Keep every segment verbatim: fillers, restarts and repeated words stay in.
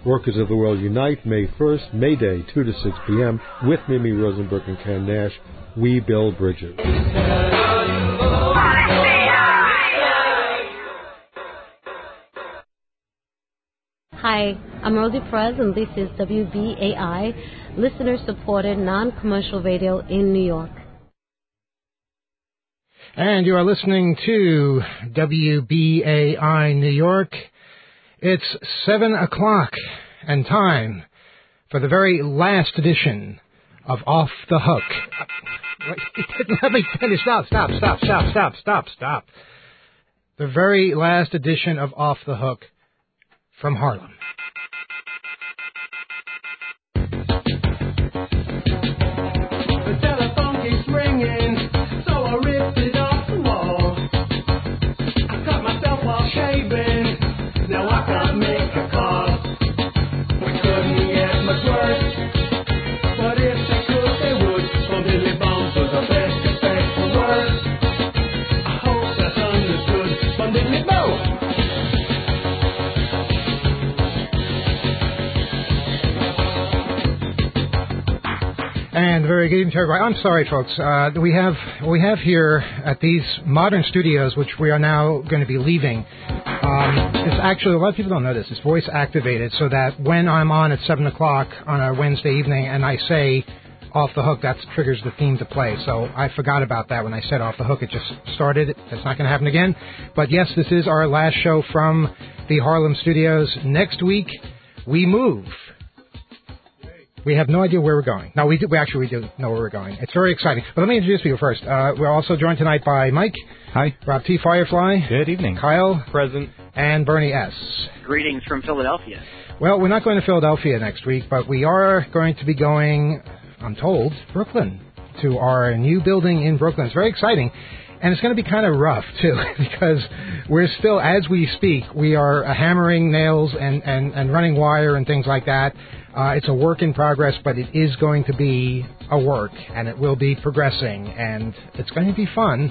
Workers of the World Unite, May first, May Day, two to six p.m. with Mimi Rosenberg and Ken Nash. We build bridges. Hi, I'm Rosie Perez, and this is W B A I, listener-supported non-commercial radio in New York. And you are listening to W B A I New York. It's seven o'clock and time for the very last edition of Off the Hook. Let me finish. Stop, stop, stop, stop, stop, stop, stop. The very last edition of Off the Hook from Harlem. The telephone keeps ringing, so I ripped it off the wall. I cut myself while shaving, now I can't make a call. We couldn't get much worse, but if they could, they would. From Billy Bones was the best effect for words. I hope that's understood. From Billy Bones. And very good evening to everybody. I'm sorry, folks. Uh, we have we have here at these modern studios, which we are now going to be leaving. Um, it's actually, a lot of people don't know this. It's voice activated, so that when I'm on at seven o'clock on a Wednesday evening and I say Off the Hook, that triggers the theme to play. So I forgot about that when I said Off the Hook. It just started. It's not going to happen again. But yes, this is our last show from the Harlem studios. Next week, we move. We have no idea where we're going. No, we do, we actually we do know where we're going. It's very exciting. But let me introduce people first. Uh, we're also joined tonight by Mike. Hi. Rob T. Firefly. Good evening. Kyle. Present. And Bernie S. Greetings from Philadelphia. Well, we're not going to Philadelphia next week, but we are going to be going, I'm told, Brooklyn, to our new building in Brooklyn. It's very exciting. And it's going to be kind of rough, too, because we're still, as we speak, we are uh, hammering nails and, and, and running wire and things like that. Uh, it's a work in progress, but it is going to be a work, and it will be progressing, and it's going to be fun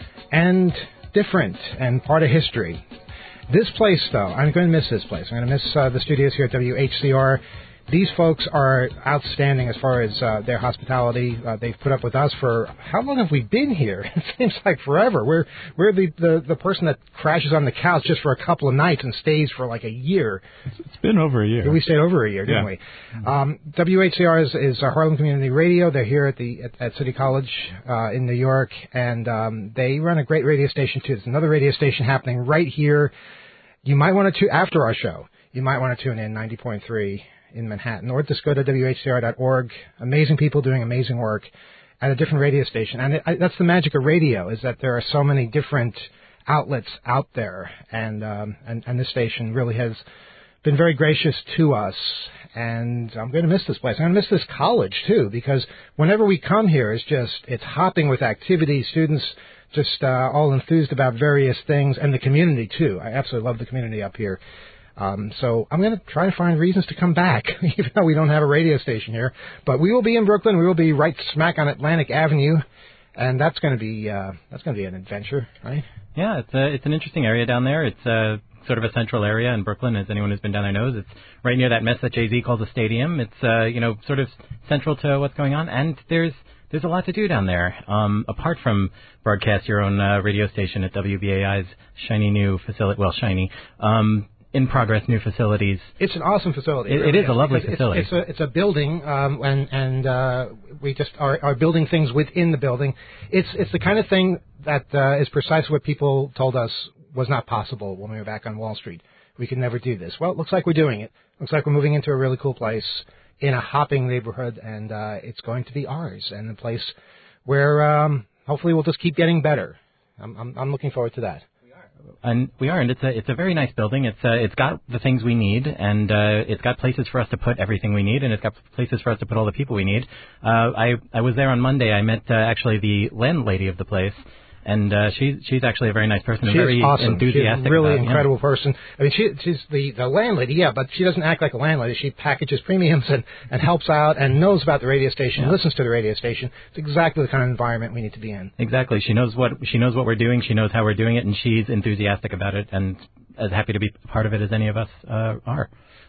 and different and part of history. This place, though, I'm going to miss this place. I'm going to miss uh, the studios here at W H C R. These folks are outstanding as far as uh, their hospitality. Uh, they've put up with us for, how long have we been here? It seems like forever. We're we're the, the, the person that crashes on the couch just for a couple of nights and stays for like a year. It's been over a year. We stayed over a year, didn't yeah. we? Um, W H C R is, is uh, Harlem Community Radio. They're here at the at, at City College uh, in New York, and um, they run a great radio station, too. There's another radio station happening right here. You might want to, after our show, you might want to tune in, ninety point three in Manhattan, or just go to W H C R dot org. Amazing people doing amazing work at a different radio station. And it, I, that's the magic of radio, is that there are so many different outlets out there. And, um, and, and this station really has been very gracious to us. And I'm going to miss this place. I'm going to miss this college, too, because whenever we come here, it's just, it's hopping with activities, students just uh, all enthused about various things, and the community, too. I absolutely love the community up here. Um, so I'm going to try to find reasons to come back, even though we don't have a radio station here. But we will be in Brooklyn. We will be right smack on Atlantic Avenue, and that's going to be uh, that's going to be an adventure, right? Yeah, it's a, it's an interesting area down there. It's a, sort of a central area in Brooklyn, as anyone who's been down there knows. It's right near that mess that Jay-Z calls a stadium. It's uh, you know sort of central to what's going on, and there's there's a lot to do down there. Um, apart from broadcast your own uh, radio station at W B A I's shiny new facility, well, shiny. Um, in progress new facilities. It's an awesome facility. It, really it is a lovely it's, facility. It's, it's a it's a building, um, and and uh, we just are, are building things within the building. It's it's the kind of thing that uh, is precisely what people told us was not possible when we were back on Wall Street. We could never do this. Well, it looks like we're doing it. Looks like we're moving into a really cool place in a hopping neighborhood, and uh, it's going to be ours, and a place where um, hopefully we'll just keep getting better. I'm I'm, I'm looking forward to that. And we are, and it's a it's a very nice building. It's uh, it's got the things we need, and uh, it's got places for us to put everything we need, and it's got places for us to put all the people we need. Uh, I I was there on Monday. I met uh, actually the landlady of the place. And uh, she's she's actually a very nice person, She's a very awesome. enthusiastic. She's a really about, incredible yeah. person. I mean, she, she's the, the landlady, yeah, but she doesn't act like a landlady. She packages premiums and, and helps out and knows about the radio station, yeah. listens to the radio station. It's exactly the kind of environment we need to be in. Exactly. She knows what she knows what we're doing. She knows how we're doing it, and she's enthusiastic about it and as happy to be part of it as any of us uh, are.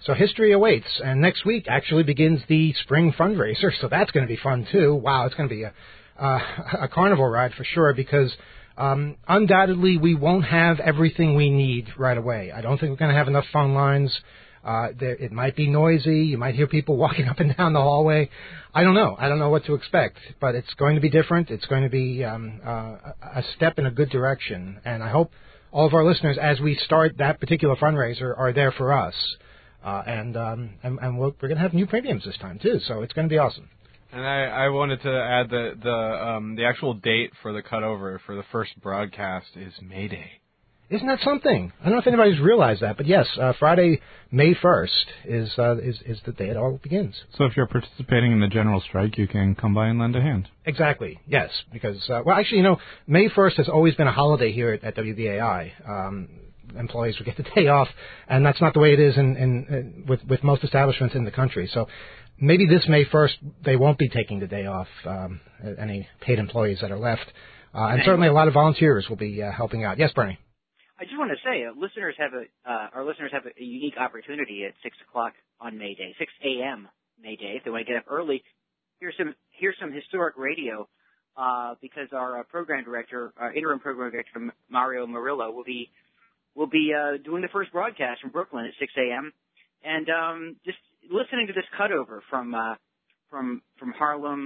So history awaits, and next week actually begins the spring fundraiser, so that's going to be fun too. Wow, it's going to be a, uh, a carnival ride for sure, because um, undoubtedly we won't have everything we need right away. I don't think we're going to have enough phone lines. Uh, there, it might be noisy. You might hear people walking up and down the hallway. I don't know. I don't know what to expect, but it's going to be different. It's going to be um, uh, a step in a good direction, and I hope all of our listeners, as we start that particular fundraiser, are there for us. Uh, and um, and, and we're, we're going to have new premiums this time, too, so it's going to be awesome. And I, I wanted to add that the um, the actual date for the cutover for the first broadcast is May Day. Isn't that something? I don't know if anybody's realized that, but yes, uh, Friday, May first is, uh, is is the day it all begins. So if you're participating in the general strike, you can come by and lend a hand. Exactly, yes, because, uh, well, actually, you know, May first has always been a holiday here at, at W B A I. Um, employees would get the day off, and that's not the way it is in, in, in with, with most establishments in the country. So maybe this May first, they won't be taking the day off, um, any paid employees that are left. Uh, and certainly a lot of volunteers will be uh, helping out. Yes, Bernie? I just want to say, uh, listeners have a uh, our listeners have a, a unique opportunity at six o'clock on May Day, six a.m. May Day. If they want to get up early, here's some here's some historic radio uh, because our uh, program director, our interim program director, Mario Murillo, will be will be uh, doing the first broadcast from Brooklyn at six a.m. and um, just listening to this cutover from uh, from from Harlem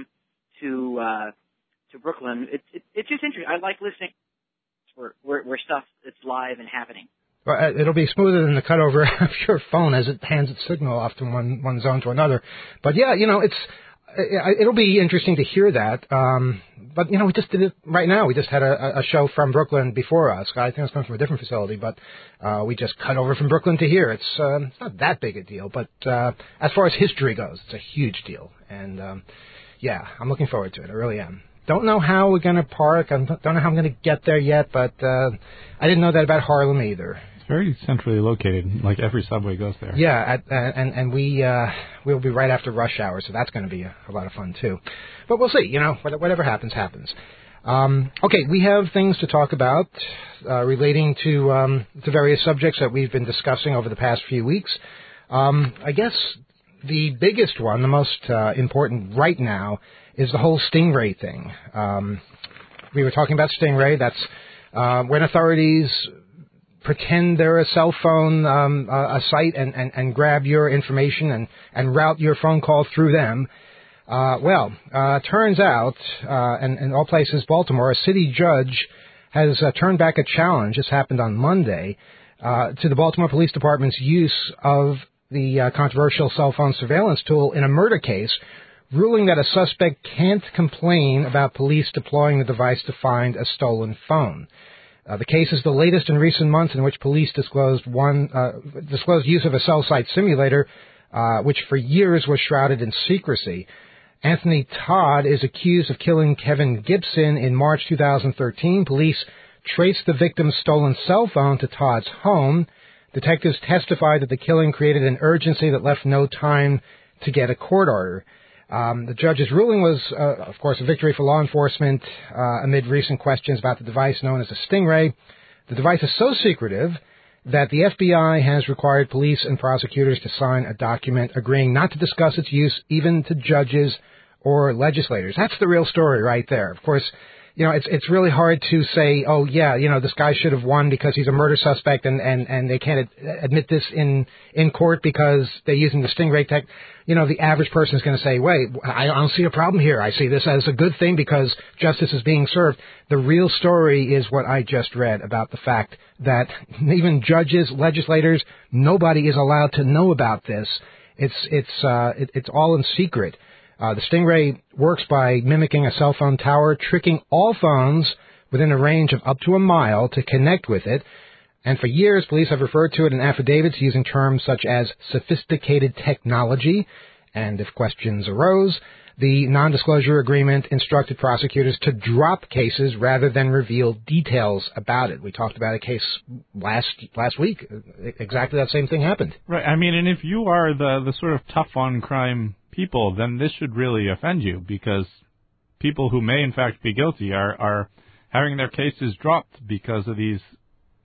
to uh, to Brooklyn. It, it, it's just interesting. I like listening. Where, where, where stuff that's live and happening. Well, it'll be smoother than the cutover of your phone as it hands its signal off from one, one zone to another. But yeah, you know, it's it'll be interesting to hear that. Um, but you know, we just did it right now. We just had a, a show from Brooklyn before us. I think it's coming from a different facility, but uh, we just cut over from Brooklyn to here. It's uh, it's not that big a deal, but uh, as far as history goes, it's a huge deal. And um, yeah, I'm looking forward to it. I really am. Don't know how we're going to park. I don't know how I'm going to get there yet, but uh, I didn't know that about Harlem either. It's very centrally located. Like every subway goes there. Yeah, at, uh, and and we uh, we'll be right after rush hour, so that's going to be a, a lot of fun too. But we'll see. You know, whatever happens, happens. Um, okay, we have things to talk about uh, relating to um, to various subjects that we've been discussing over the past few weeks. Um, I guess the biggest one, the most uh, important right now, is the whole Stingray thing. Um, we were talking about Stingray. That's uh, when authorities pretend they're a cell phone um, uh, a site and, and, and grab your information and, and route your phone call through them. Uh, well, uh, turns out, uh, in, in all places, Baltimore, a city judge has uh, turned back a challenge. This happened on Monday uh, to the Baltimore Police Department's use of the uh, controversial cell phone surveillance tool in a murder case, ruling that a suspect can't complain about police deploying the device to find a stolen phone. Uh, the case is the latest in recent months in which police disclosed one uh, disclosed use of a cell site simulator, uh, which for years was shrouded in secrecy. Anthony Todd is accused of killing Kevin Gibson in March two thousand thirteen. Police traced the victim's stolen cell phone to Todd's home. Detectives testified that the killing created an urgency that left no time to get a court order. Um, the judge's ruling was, uh, of course, a victory for law enforcement uh, amid recent questions about the device known as the Stingray. The device is so secretive that the F B I has required police and prosecutors to sign a document agreeing not to discuss its use even to judges or legislators. That's the real story right there. Of course, you know, it's it's really hard to say, oh, yeah, you know, this guy should have won because he's a murder suspect and, and, and they can't ad- admit this in, in court because they're using the Stingray tech. You know, the average person is going to say, wait, I don't see a problem here. I see this as a good thing because justice is being served. The real story is what I just read about the fact that even judges, legislators, nobody is allowed to know about this. It's, it's, uh, it, it's all in secret. Uh, the Stingray works by mimicking a cell phone tower, tricking all phones within a range of up to a mile to connect with it. And for years, police have referred to it in affidavits using terms such as sophisticated technology. And if questions arose, the non-disclosure agreement instructed prosecutors to drop cases rather than reveal details about it. We talked about a case last last week. Exactly that same thing happened. Right. I mean, and if you are the, the sort of tough on crime people, then this should really offend you because people who may in fact be guilty are, are having their cases dropped because of these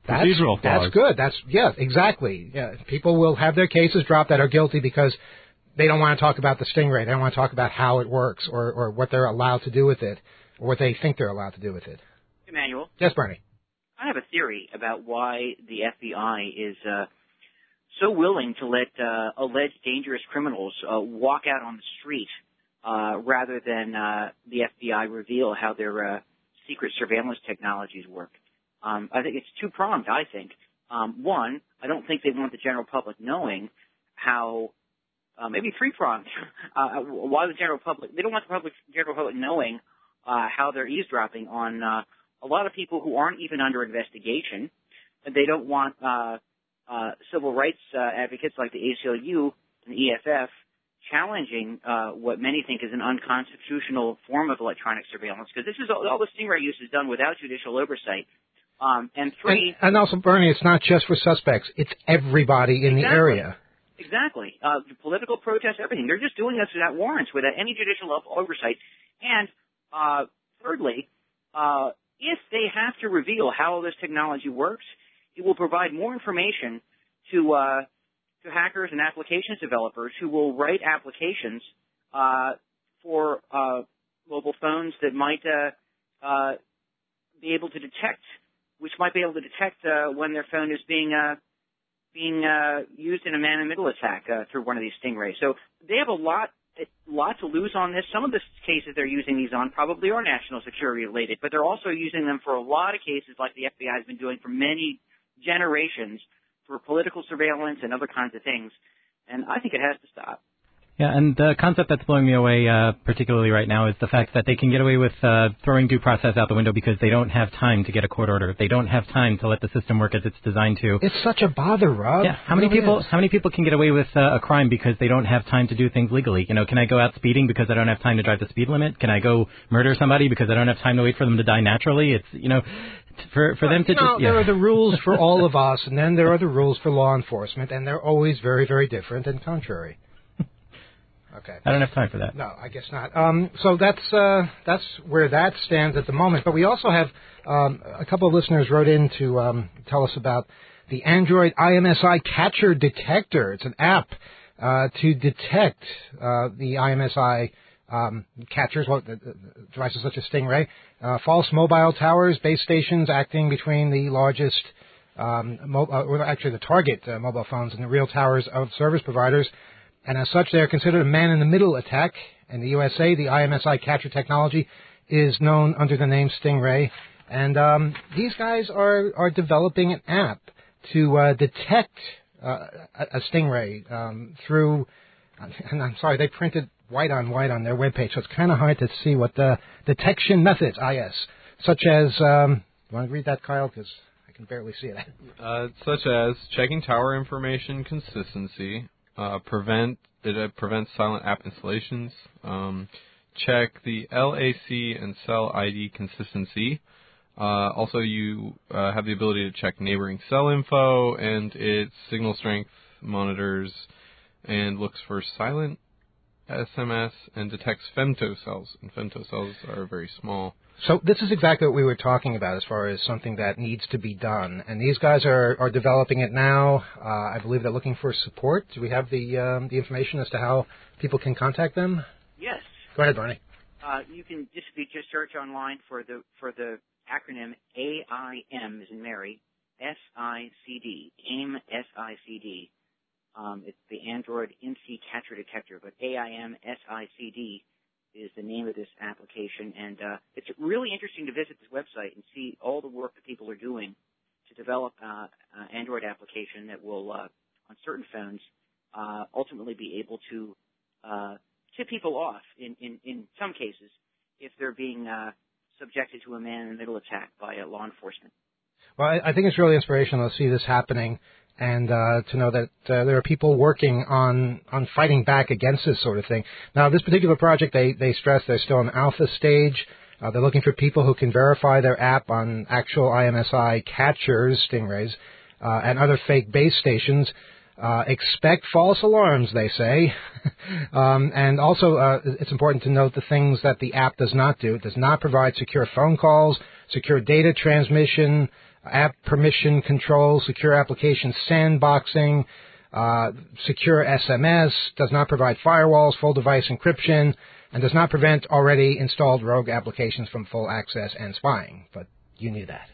That's, procedural flaws. That's good. That's yeah, exactly. Yeah, people will have their cases dropped that are guilty because they don't want to talk about the Stingray. They don't want to talk about how it works or, or what they're allowed to do with it or what they think they're allowed to do with it. Emmanuel? Yes, Bernie. I have a theory about why the F B I is uh, so willing to let uh, alleged dangerous criminals uh, walk out on the street uh, rather than uh, the F B I reveal how their uh, secret surveillance technologies work. Um, I think it's two-pronged, I think. Um, one, I don't think they want the general public knowing how, uh, maybe three-pronged, uh, why the general public, they don't want the public, general public knowing uh, how they're eavesdropping on uh, a lot of people who aren't even under investigation. And they don't want uh, uh, civil rights uh, advocates like the A C L U and the E F F challenging uh, what many think is an unconstitutional form of electronic surveillance, because this is all, all the Stingray use is done without judicial oversight. Um, and three, and, and also, Bernie, it's not just for suspects; it's everybody in exactly, the area. Exactly, uh, the political protests, everything. They're just doing this without warrants, without any judicial oversight. And uh, thirdly, uh, if they have to reveal how this technology works, it will provide more information to uh, to hackers and applications developers who will write applications uh, for uh, mobile phones that might uh, uh, be able to detect, which might be able to detect uh, when their phone is being uh, being uh, used in a man-in-the-middle attack uh, through one of these Stingrays. So they have a lot, a lot to lose on this. Some of the cases they're using these on probably are national security related, but they're also using them for a lot of cases like the F B I has been doing for many generations, for political surveillance and other kinds of things, and I think it has to stop. Yeah, and the concept that's blowing me away uh, particularly right now is the fact that they can get away with uh, throwing due process out the window because they don't have time to get a court order. They don't have time to let the system work as it's designed to. It's such a bother, Rob. Yeah, how many really people is. how many people can get away with uh, a crime because they don't have time to do things legally? You know, can I go out speeding because I don't have time to drive the speed limit? Can I go murder somebody because I don't have time to wait for them to die naturally? It's, you know, for for them to you know, just yeah. There are the rules for all of us, and then there are the rules for law enforcement, and they're always very, very different and contrary. Okay. I don't have time for that. No, I guess not. Um, so that's uh, that's where that stands at the moment. But we also have um, a couple of listeners wrote in to um, tell us about the Android I M S I Catcher Detector. It's an app uh, to detect uh, the I M S I um, catchers, well, the, the devices such as Stingray, uh, false mobile towers, base stations acting between the largest, um, mo- uh, or actually the target uh, mobile phones and the real towers of service providers. And as such, they are considered a man-in-the-middle attack. In the U S A, the I M S I catcher technology is known under the name Stingray. And um, these guys are, are developing an app to uh, detect uh, a, a Stingray um, through, and I'm sorry, they printed white on white on their webpage, so it's kind of hard to see what the detection methods, I S, such as, um, you want to read that, Kyle? Because I can barely see it. Uh, such as checking tower information consistency, Uh, prevent it uh, prevents silent app installations. Um, check the L A C and cell I D consistency. Uh, also, you uh, have the ability to check neighboring cell info, and its signal strength monitors and looks for silent S M S and detects femtocells. And femtocells are very small. So this is exactly what we were talking about as far as something that needs to be done. And these guys are, are developing it now. Uh, I believe they're looking for support. Do we have the um, the information as to how people can contact them? Yes. Go ahead, Barney. Uh, you can just you just search online for the for the acronym A I M as in Mary, S I C D, AIM S I C D. Um, it's the Android M C Catcher Detector, but A I M S I C D is the name of this application, and uh, it's really interesting to visit this website and see all the work that people are doing to develop uh, an Android application that will, uh, on certain phones, uh, ultimately be able to uh, tip people off in, in, in some cases if they're being uh, subjected to a man-in-the-middle attack by uh, law enforcement. Well, I, I think it's really inspirational to see this happening and uh, to know that uh, there are people working on, on fighting back against this sort of thing. Now, this particular project, they, they stress they're still in alpha stage. Uh, they're looking for people who can verify their app on actual I M S I catchers, Stingrays, uh, and other fake base stations. Uh, expect false alarms, they say. um, and also, uh, it's important to note the things that the app does not do. It does not provide secure phone calls, secure data transmission, app permission control, secure application sandboxing, uh, secure S M S, does not provide firewalls, full device encryption, and does not prevent already installed rogue applications from full access and spying. But you knew that.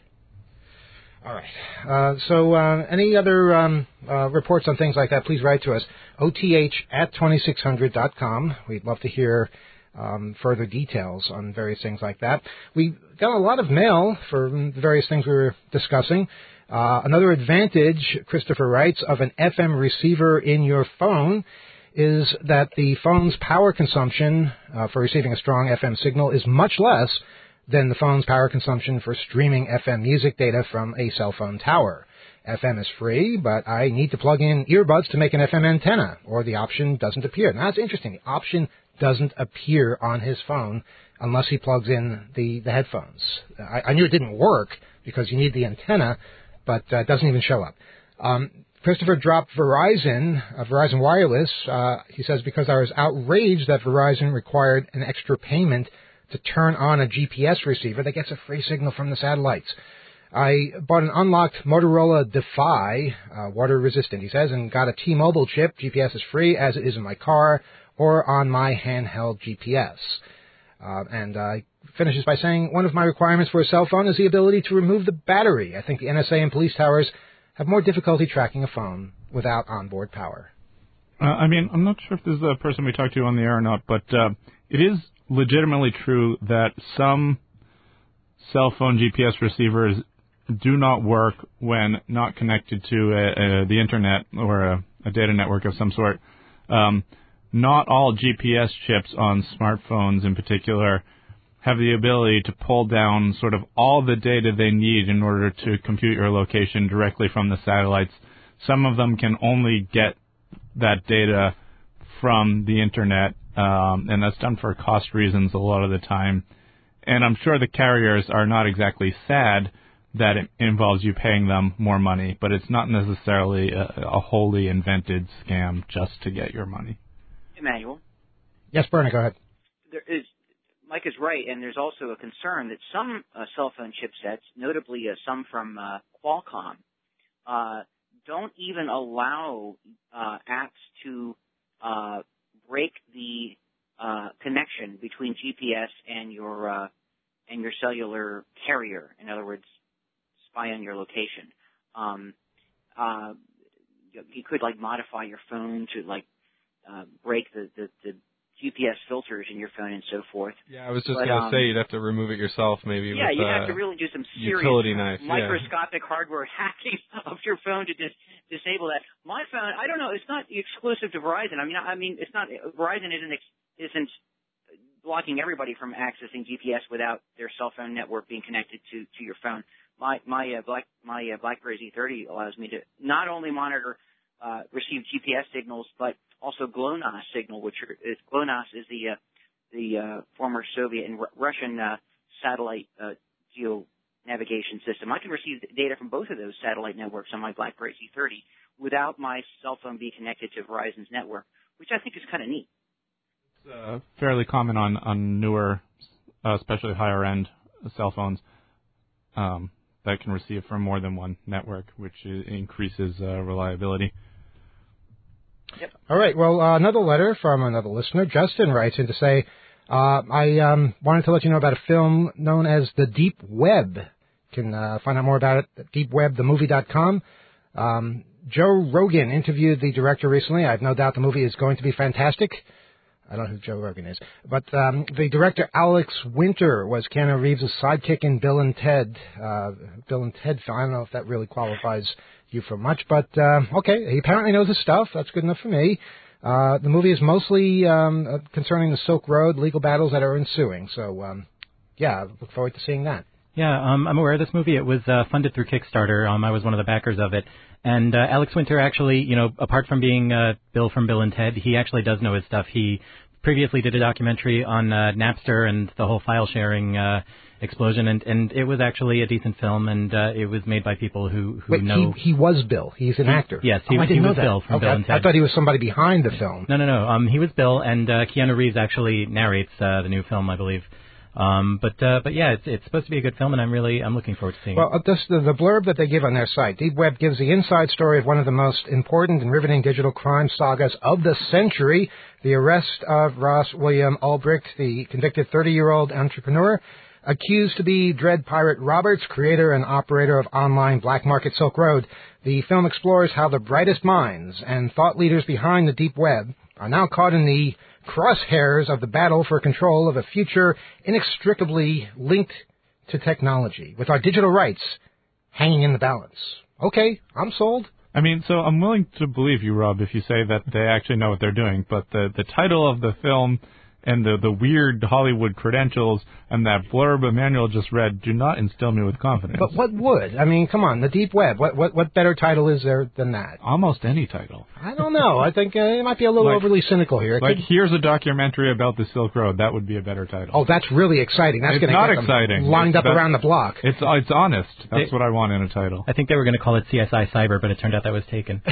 All right. Uh, so uh, any other um, uh, reports on things like that, please write to us, O T H at twenty-six hundred dot com. We'd love to hear um, further details on various things like that. We got a lot of mail for the various things we were discussing. Uh, another advantage, Christopher writes, of an F M receiver in your phone is that the phone's power consumption uh, for receiving a strong F M signal is much less than the phone's power consumption for streaming F M music data from a cell phone tower. F M is free, but I need to plug in earbuds to make an F M antenna, or the option doesn't appear. Now, that's interesting. The option doesn't appear on his phone unless he plugs in the, the headphones. I, I knew it didn't work because you need the antenna, but uh, it doesn't even show up. Um, Christopher dropped Verizon, uh, Verizon Wireless. Uh, he says, because I was outraged that Verizon required an extra payment to turn on a G P S receiver that gets a free signal from the satellites. I bought an unlocked Motorola Defy, uh, water resistant, he says, and got a T-Mobile chip. G P S is free, as it is in my car or on my handheld G P S. Uh, and uh, finishes by saying, one of my requirements for a cell phone is the ability to remove the battery. I think the N S A and police towers have more difficulty tracking a phone without onboard power. Uh, I mean, I'm not sure if this is the person we talked to on the air or not, but uh, it is legitimately true that some cell phone G P S receivers do not work when not connected to a, a, the internet or a, a data network of some sort. Um, not all G P S chips on smartphones in particular have the ability to pull down sort of all the data they need in order to compute your location directly from the satellites. Some of them can only get that data from the internet, um, and that's done for cost reasons a lot of the time. And I'm sure the carriers are not exactly sad that it involves you paying them more money, but it's not necessarily a, a wholly invented scam just to get your money. Emmanuel? Yes, Bernie, go ahead. There is, Mike is right, and there's also a concern that some uh, cell phone chipsets, notably uh, some from uh, Qualcomm, uh, don't even allow uh, apps to uh, break the uh, connection between G P S and your uh, and your cellular carrier. In other words, spy on your location. Um, uh, you could like modify your phone to like uh, break the, the, the G P S filters in your phone and so forth. Yeah, I was just but, going to um, say you'd have to remove it yourself maybe yeah, with you'd uh, have to really do some serious utility knife. microscopic yeah. hardware hacking of your phone to dis- disable that. My phone, I don't know, it's not exclusive to Verizon. I mean, I mean, it's not, Verizon isn't, isn't blocking everybody from accessing G P S without their cell phone network being connected to, to your phone. My my uh, black my uh, BlackBerry Z thirty allows me to not only monitor uh, receive G P S signals, but also GLONASS signal, which are, is, GLONASS is the uh, the uh, former Soviet and R- Russian uh, satellite uh, geo navigation system. I can receive data from both of those satellite networks on my BlackBerry Z thirty without my cell phone being connected to Verizon's network, which I think is kind of neat. It's uh, fairly common on on newer, uh, especially higher end cell phones. Um, that can receive from more than one network, which increases uh, reliability. Yep. All right. Well, uh, another letter from another listener. Justin writes in to say, uh, I um, wanted to let you know about a film known as The Deep Web. You can uh, find out more about it at deep web the movie dot com. Um, Joe Rogan interviewed the director recently. I have no doubt the movie is going to be fantastic. I don't know who Joe Rogan is. But um, the director, Alex Winter, was Keanu Reeves' sidekick in Bill and Ted. Uh, Bill and Ted film. I don't know if that really qualifies you for much. But, uh, okay, he apparently knows his stuff. That's good enough for me. Uh, the movie is mostly um, concerning the Silk Road, legal battles that are ensuing. So, um, yeah, I look forward to seeing that. Yeah, um, I'm aware of this movie. It was uh, funded through Kickstarter. Um, I was one of the backers of it. And uh, Alex Winter actually, you know, apart from being uh, Bill from Bill and Ted, he actually does know his stuff. He previously did a documentary on uh, Napster and the whole file sharing uh, explosion, and, and it was actually a decent film, and uh, it was made by people who, who Wait, know... He, he was Bill. He's an he, actor. Yes, he, oh, I he didn't was know that. Bill from okay. Bill and Ted. I thought he was somebody behind the film. No, no, no. Um, he was Bill, and uh, Keanu Reeves actually narrates uh, the new film, I believe. Um, but uh, but yeah, it's it's supposed to be a good film, and I'm really I'm looking forward to seeing Well, it. uh, this, the, the blurb that they give on their site, Deep Web gives the inside story of one of the most important and riveting digital crime sagas of the century, the arrest of Ross William Ulbricht, the convicted thirty-year-old entrepreneur, accused to be Dread Pirate Roberts, creator and operator of online black market Silk Road. The film explores how the brightest minds and thought leaders behind the Deep Web are now caught in the crosshairs of the battle for control of a future inextricably linked to technology, with our digital rights hanging in the balance. Okay, I'm sold. I mean, so I'm willing to believe you, Rob, if you say that they actually know what they're doing, but the, the title of the film and the, the weird Hollywood credentials and that blurb Emmanuel just read do not instill me with confidence. But what would? I mean, come on, the Deep Web. What what what better title is there than that? Almost any title. I don't know. I think uh, it might be a little Like- overly cynical here. It Like, could- here's a documentary about the Silk Road. That would be a better title. oh, that's really exciting. That's It's going to not get them exciting. lined up That's- around the block. It's it's honest. That's They- what I want in a title. I think they were going to call it C S I Cyber, but it turned out that was taken.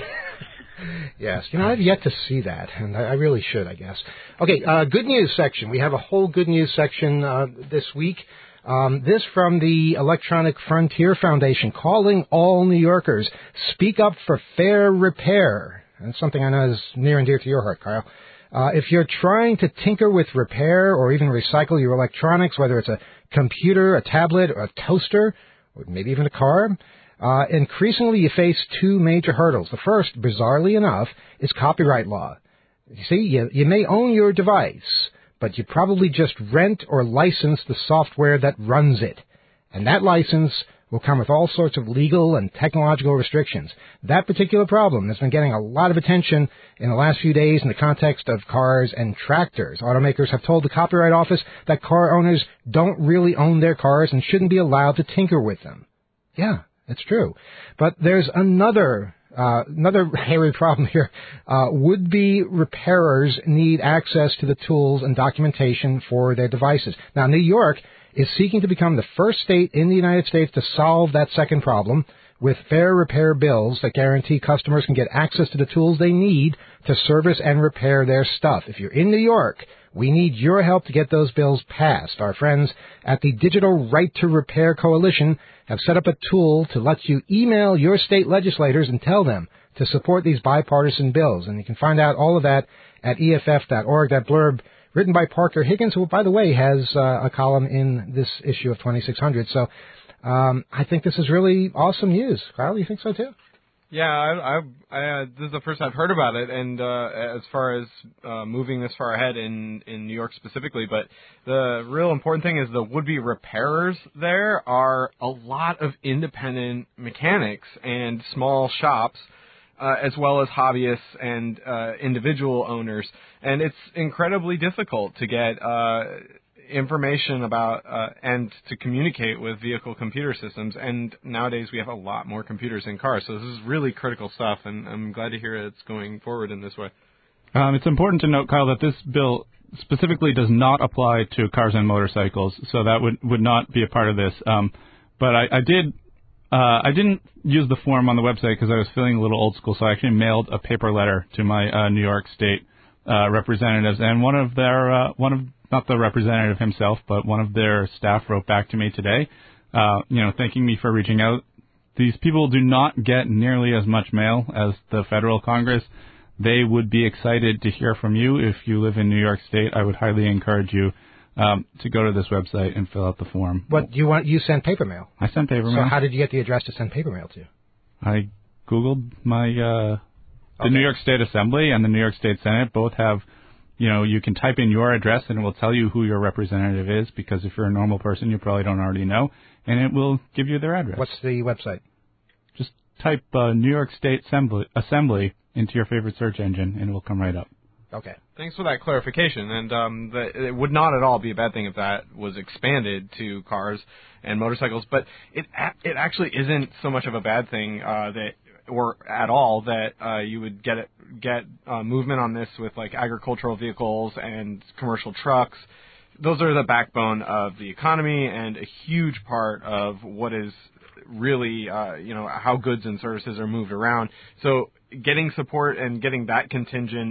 Yes, you know, I've yet to see that, and I, I really should, I guess. Okay, uh, good news section. We have a whole good news section uh, this week. Um, this from the Electronic Frontier Foundation, calling all New Yorkers, speak up for fair repair. And something I know is near and dear to your heart, Kyle. Uh, if you're trying to tinker with repair or even recycle your electronics, whether it's a computer, a tablet, or a toaster, or maybe even a car, Uh, increasingly, you face two major hurdles. The first, bizarrely enough, is copyright law. You see, you, you may own your device, but you probably just rent or license the software that runs it. And that license will come with all sorts of legal and technological restrictions. That particular problem has been getting a lot of attention in the last few days in the context of cars and tractors. Automakers have told the Copyright Office that car owners don't really own their cars and shouldn't be allowed to tinker with them. Yeah. It's true. But there's another uh, another hairy problem here. Uh, would-be repairers need access to the tools and documentation for their devices. Now, New York is seeking to become the first state in the United States to solve that second problem with fair repair bills that guarantee customers can get access to the tools they need to service and repair their stuff. If you're in New York, we need your help to get those bills passed. Our friends at the Digital Right to Repair Coalition have set up a tool to let you email your state legislators and tell them to support these bipartisan bills. And you can find out all of that at E F F dot org. That blurb, written by Parker Higgins, who, by the way, has uh, a column in this issue of twenty-six hundred. So um, I think this is really awesome news. Kyle, you think so too? Yeah, I, I, I, uh, this is the first I've heard about it, and uh, as far as uh, moving this far ahead in, in New York specifically, but the real important thing is the would-be repairers there are a lot of independent mechanics and small shops, uh, as well as hobbyists and uh, individual owners, and it's incredibly difficult to get uh, information about uh, and to communicate with vehicle computer systems, and nowadays we have a lot more computers in cars, so this is really critical stuff, and I'm glad to hear it's going forward in this way. Um, it's important to note, Kyle, that this bill specifically does not apply to cars and motorcycles, so that would, would not be a part of this. Um, but I, I did uh, I didn't use the form on the website because I was feeling a little old school, so I actually mailed a paper letter to my uh, New York State uh, representatives, and one of their uh, one of not the representative himself, but one of their staff wrote back to me today, uh, you know, thanking me for reaching out. These people do not get nearly as much mail as the federal Congress. They would be excited to hear from you. If you live in New York State, I would highly encourage you um, to go to this website and fill out the form. What you want? You sent paper mail. I sent paper So mail. how did you get the address to send paper mail to? I Googled my, uh, the Okay. New York State Assembly and the New York State Senate both have, you know, you can type in your address and it will tell you who your representative is, because if you're a normal person, you probably don't already know, and it will give you their address. What's the website? Just type uh, New York State Assembly, Assembly into your favorite search engine, and it will come right up. Okay. Thanks for that clarification, and um, the, it would not at all be a bad thing if that was expanded to cars and motorcycles, but it it actually isn't so much of a bad thing uh, that, or at all, that uh, you would get it, get uh, movement on this with like agricultural vehicles and commercial trucks. Those are the backbone of the economy and a huge part of what is really, uh, you know, how goods and services are moved around. So getting support and getting that contingent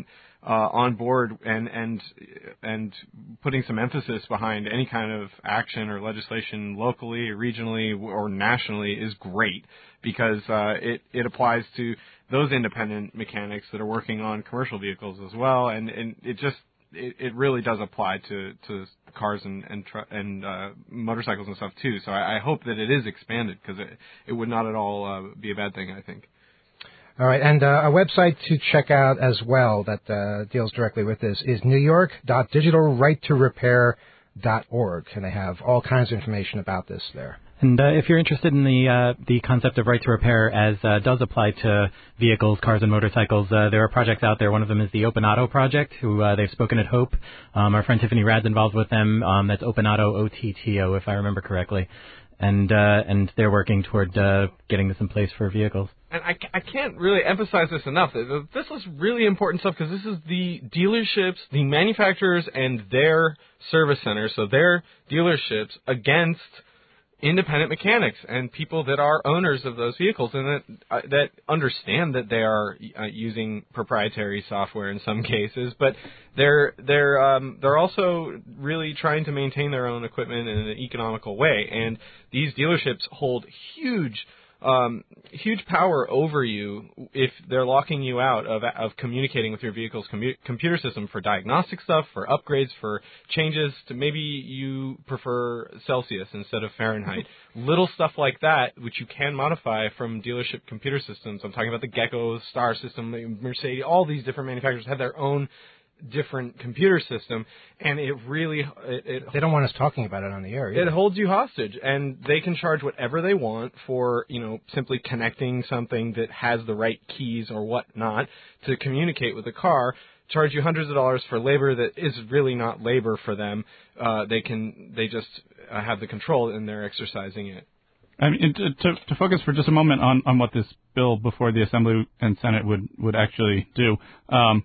uh, on board and and and putting some emphasis behind any kind of action or legislation locally, regionally, or nationally is great, because uh, it it applies to those independent mechanics that are working on commercial vehicles as well, and and it just it, it really does apply to to cars and and, tr- and uh, motorcycles and stuff too. So I, I hope that it is expanded, because it it would not at all uh, be a bad thing, I think. All right, and uh, a website to check out as well that uh, deals directly with this is new york dot digital right to repair dot org, and they have all kinds of information about this there. And uh, if you're interested in the uh, the concept of right to repair as uh, does apply to vehicles, cars, and motorcycles, uh, there are projects out there. One of them is the Open Auto Project, who uh, they've spoken at Hope. Um, our friend Tiffany Rad's involved with them. Um, that's Open Auto, O T T O, if I remember correctly. And uh, and they're working toward uh, getting this in place for vehicles. And I, I can't really emphasize this enough. This is really important stuff, because this is the dealerships, the manufacturers, and their service centers, so their dealerships, against independent mechanics and people that are owners of those vehicles, and that uh, that understand that they are uh, using proprietary software in some cases, but they're they're um, they're also really trying to maintain their own equipment in an economical way. And these dealerships hold huge um, huge power over you if they're locking you out of of communicating with your vehicle's commu- computer system for diagnostic stuff, for upgrades, for changes to maybe you prefer Celsius instead of Fahrenheit. Little stuff like that, which you can modify from dealership computer systems. I'm talking about the Gecko, Star System, Mercedes, all these different manufacturers have their own different computer system, and it really it, it they don't want us talking about it on the air either. It holds you hostage, and they can charge whatever they want for, you know, simply connecting something that has the right keys or whatnot to communicate with the car. Charge you hundreds of dollars for labor that is really not labor for them. Uh, they can they just uh, have the control, and they're exercising it. I mean, to, to, to focus for just a moment on, on what this bill before the Assembly and Senate would would actually do. Um,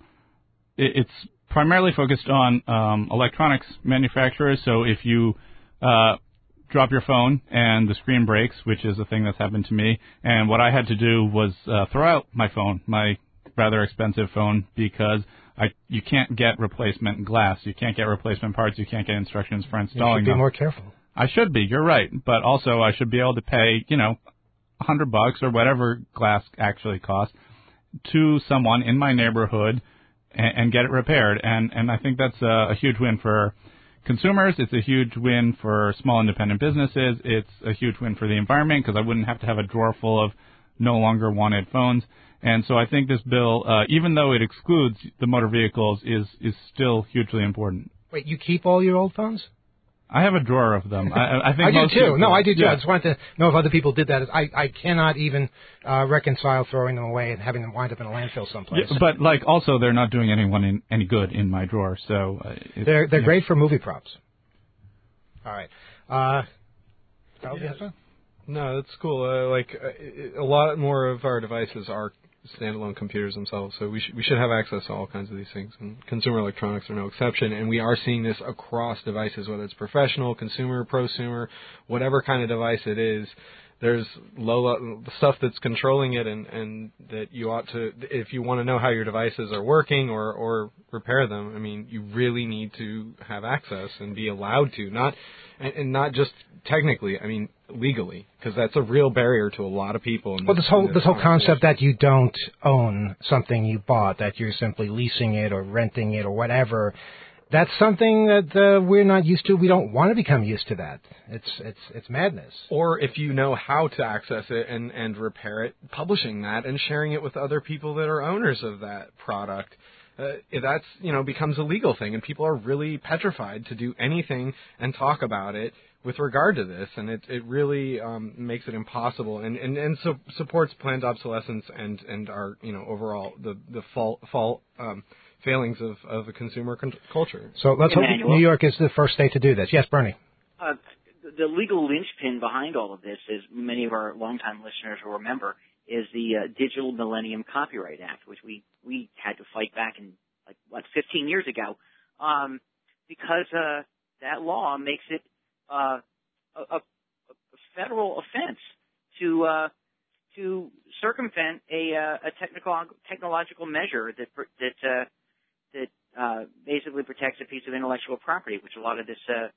It's primarily focused on um, electronics manufacturers. So if you uh, drop your phone and the screen breaks, which is a thing that's happened to me, and what I had to do was uh, throw out my phone, my rather expensive phone, because I you can't get replacement glass, you can't get replacement parts, you can't get instructions for installing them. You should be them. more careful. I should be. You're right, but also I should be able to pay, you know, a hundred bucks or whatever glass actually costs to someone in my neighborhood and get it repaired. And, and I think that's a, a huge win for consumers. It's a huge win for small independent businesses. It's a huge win for the environment, because I wouldn't have to have a drawer full of no longer wanted phones. And so I think this bill, uh, even though it excludes the motor vehicles, is, is still hugely important. Wait, you keep all your old phones? I have a drawer of them. I, I think I do most too. people, No, I do too. yeah. I just wanted to know if other people did that. I, I cannot even uh, reconcile throwing them away and having them wind up in a landfill someplace. Yeah, but like also they're not doing anyone in, any good in my drawer. So uh, it, they're they're yeah. great for movie props. All right. Uh, Carl, Yeah. yes, sir? No, that's cool. Uh, like uh, a lot more of our devices are standalone computers themselves, so we should we should have access to all kinds of these things, and consumer electronics are no exception. And we are seeing this across devices, whether it's professional, consumer, prosumer, whatever kind of device it is. There's low stuff that's controlling it, and, and that you ought to, if you want to know how your devices are working or, or repair them, I mean, you really need to have access and be allowed to, not and, and not just technically, I mean, legally, because that's a real barrier to a lot of people. In Well, this, this whole in this whole concept conversation. that you don't own something you bought, that you're simply leasing it or renting it or whatever, that's something that uh, we're not used to. We don't want to become used to that. It's it's it's madness. Or if you know how to access it and, and repair it, publishing that and sharing it with other people that are owners of that product. Uh, that's, you know, becomes a legal thing, and people are really petrified to do anything and talk about it with regard to this, and it it really um, makes it impossible, and and and so supports planned obsolescence and and our, you know, overall the the fall fall um, failings of of a consumer con- culture. So let's hope Emmanuel. New York is the first state to do this. Yes, Bernie. Uh, the legal linchpin behind all of this, as many of our longtime listeners will remember, is the uh, Digital Millennium Copyright Act, which we, we had to fight back in, like, what, fifteen years ago, um, because uh, that law makes it uh, a, a, a federal offense to uh, to circumvent a, uh, a technical technological measure that that uh, that uh, basically protects a piece of intellectual property, which a lot of this,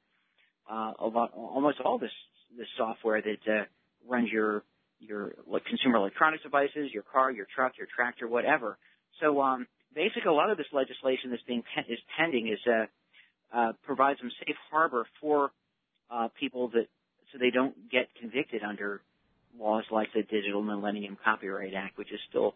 uh, uh, a lot, almost all this this software that uh, runs your your like, consumer electronics devices, your car, your truck, your tractor, whatever. So um, basically, a lot of this legislation that's being pen- is pending is uh, uh, provides some safe harbor for uh, people that so they don't get convicted under laws like the Digital Millennium Copyright Act, which is still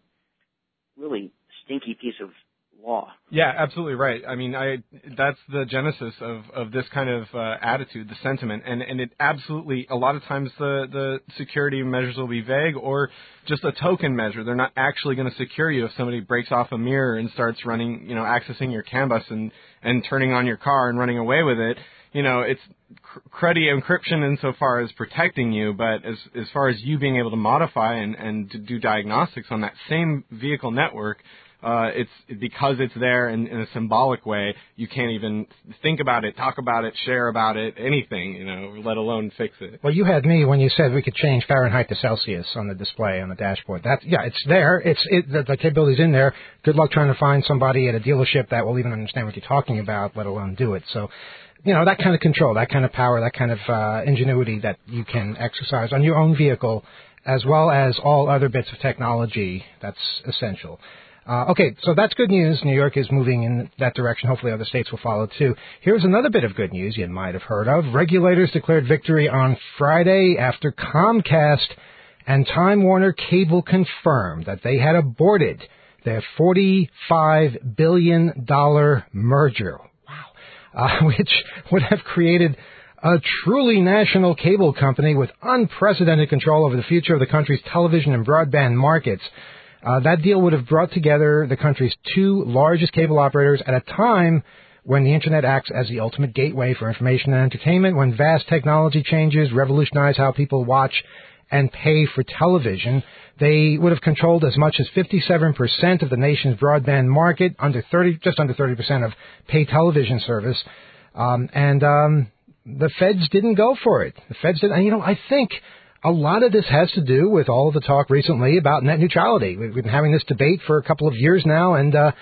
really stinky piece of law. Yeah, absolutely right. I mean, I that's the genesis of, of this kind of uh, attitude, the sentiment, and and it absolutely a lot of times the the security measures will be vague or just a token measure. They're not actually going to secure you if somebody breaks off a mirror and starts running, you know, accessing your CAN bus and and turning on your car and running away with it. You know, it's cruddy encryption insofar as protecting you, but as as far as you being able to modify and and to do diagnostics on that same vehicle network. Uh, it's because it's there in, in a symbolic way. You can't even think about it, talk about it, share about it, anything, you know, let alone fix it. Well, you had me when you said we could change Fahrenheit to Celsius on the display on the dashboard. That's yeah, it's there. It's it, the, the capability's in there. Good luck trying to find somebody at a dealership that will even understand what you're talking about, let alone do it. So, you know, that kind of control, that kind of power, that kind of uh, ingenuity that you can exercise on your own vehicle, as well as all other bits of technology, that's essential. Uh, okay, so that's good news. New York is moving in that direction. Hopefully other states will follow too. Here's another bit of good news you might have heard of. Regulators declared victory on Friday after Comcast and Time Warner Cable confirmed that they had aborted their forty-five billion dollars merger. Wow. Uh, which would have created a truly national cable company with unprecedented control over the future of the country's television and broadband markets. Uh, that deal would have brought together the country's two largest cable operators at a time when the Internet acts as the ultimate gateway for information and entertainment, when vast technology changes revolutionize how people watch and pay for television. They would have controlled as much as fifty-seven percent of the nation's broadband market, under thirty, just under thirty percent of pay television service. Um, and um, the feds didn't go for it. The feds didn't. And, you know, I think a lot of this has to do with all of the talk recently about net neutrality. We've been having this debate for a couple of years now, and uh,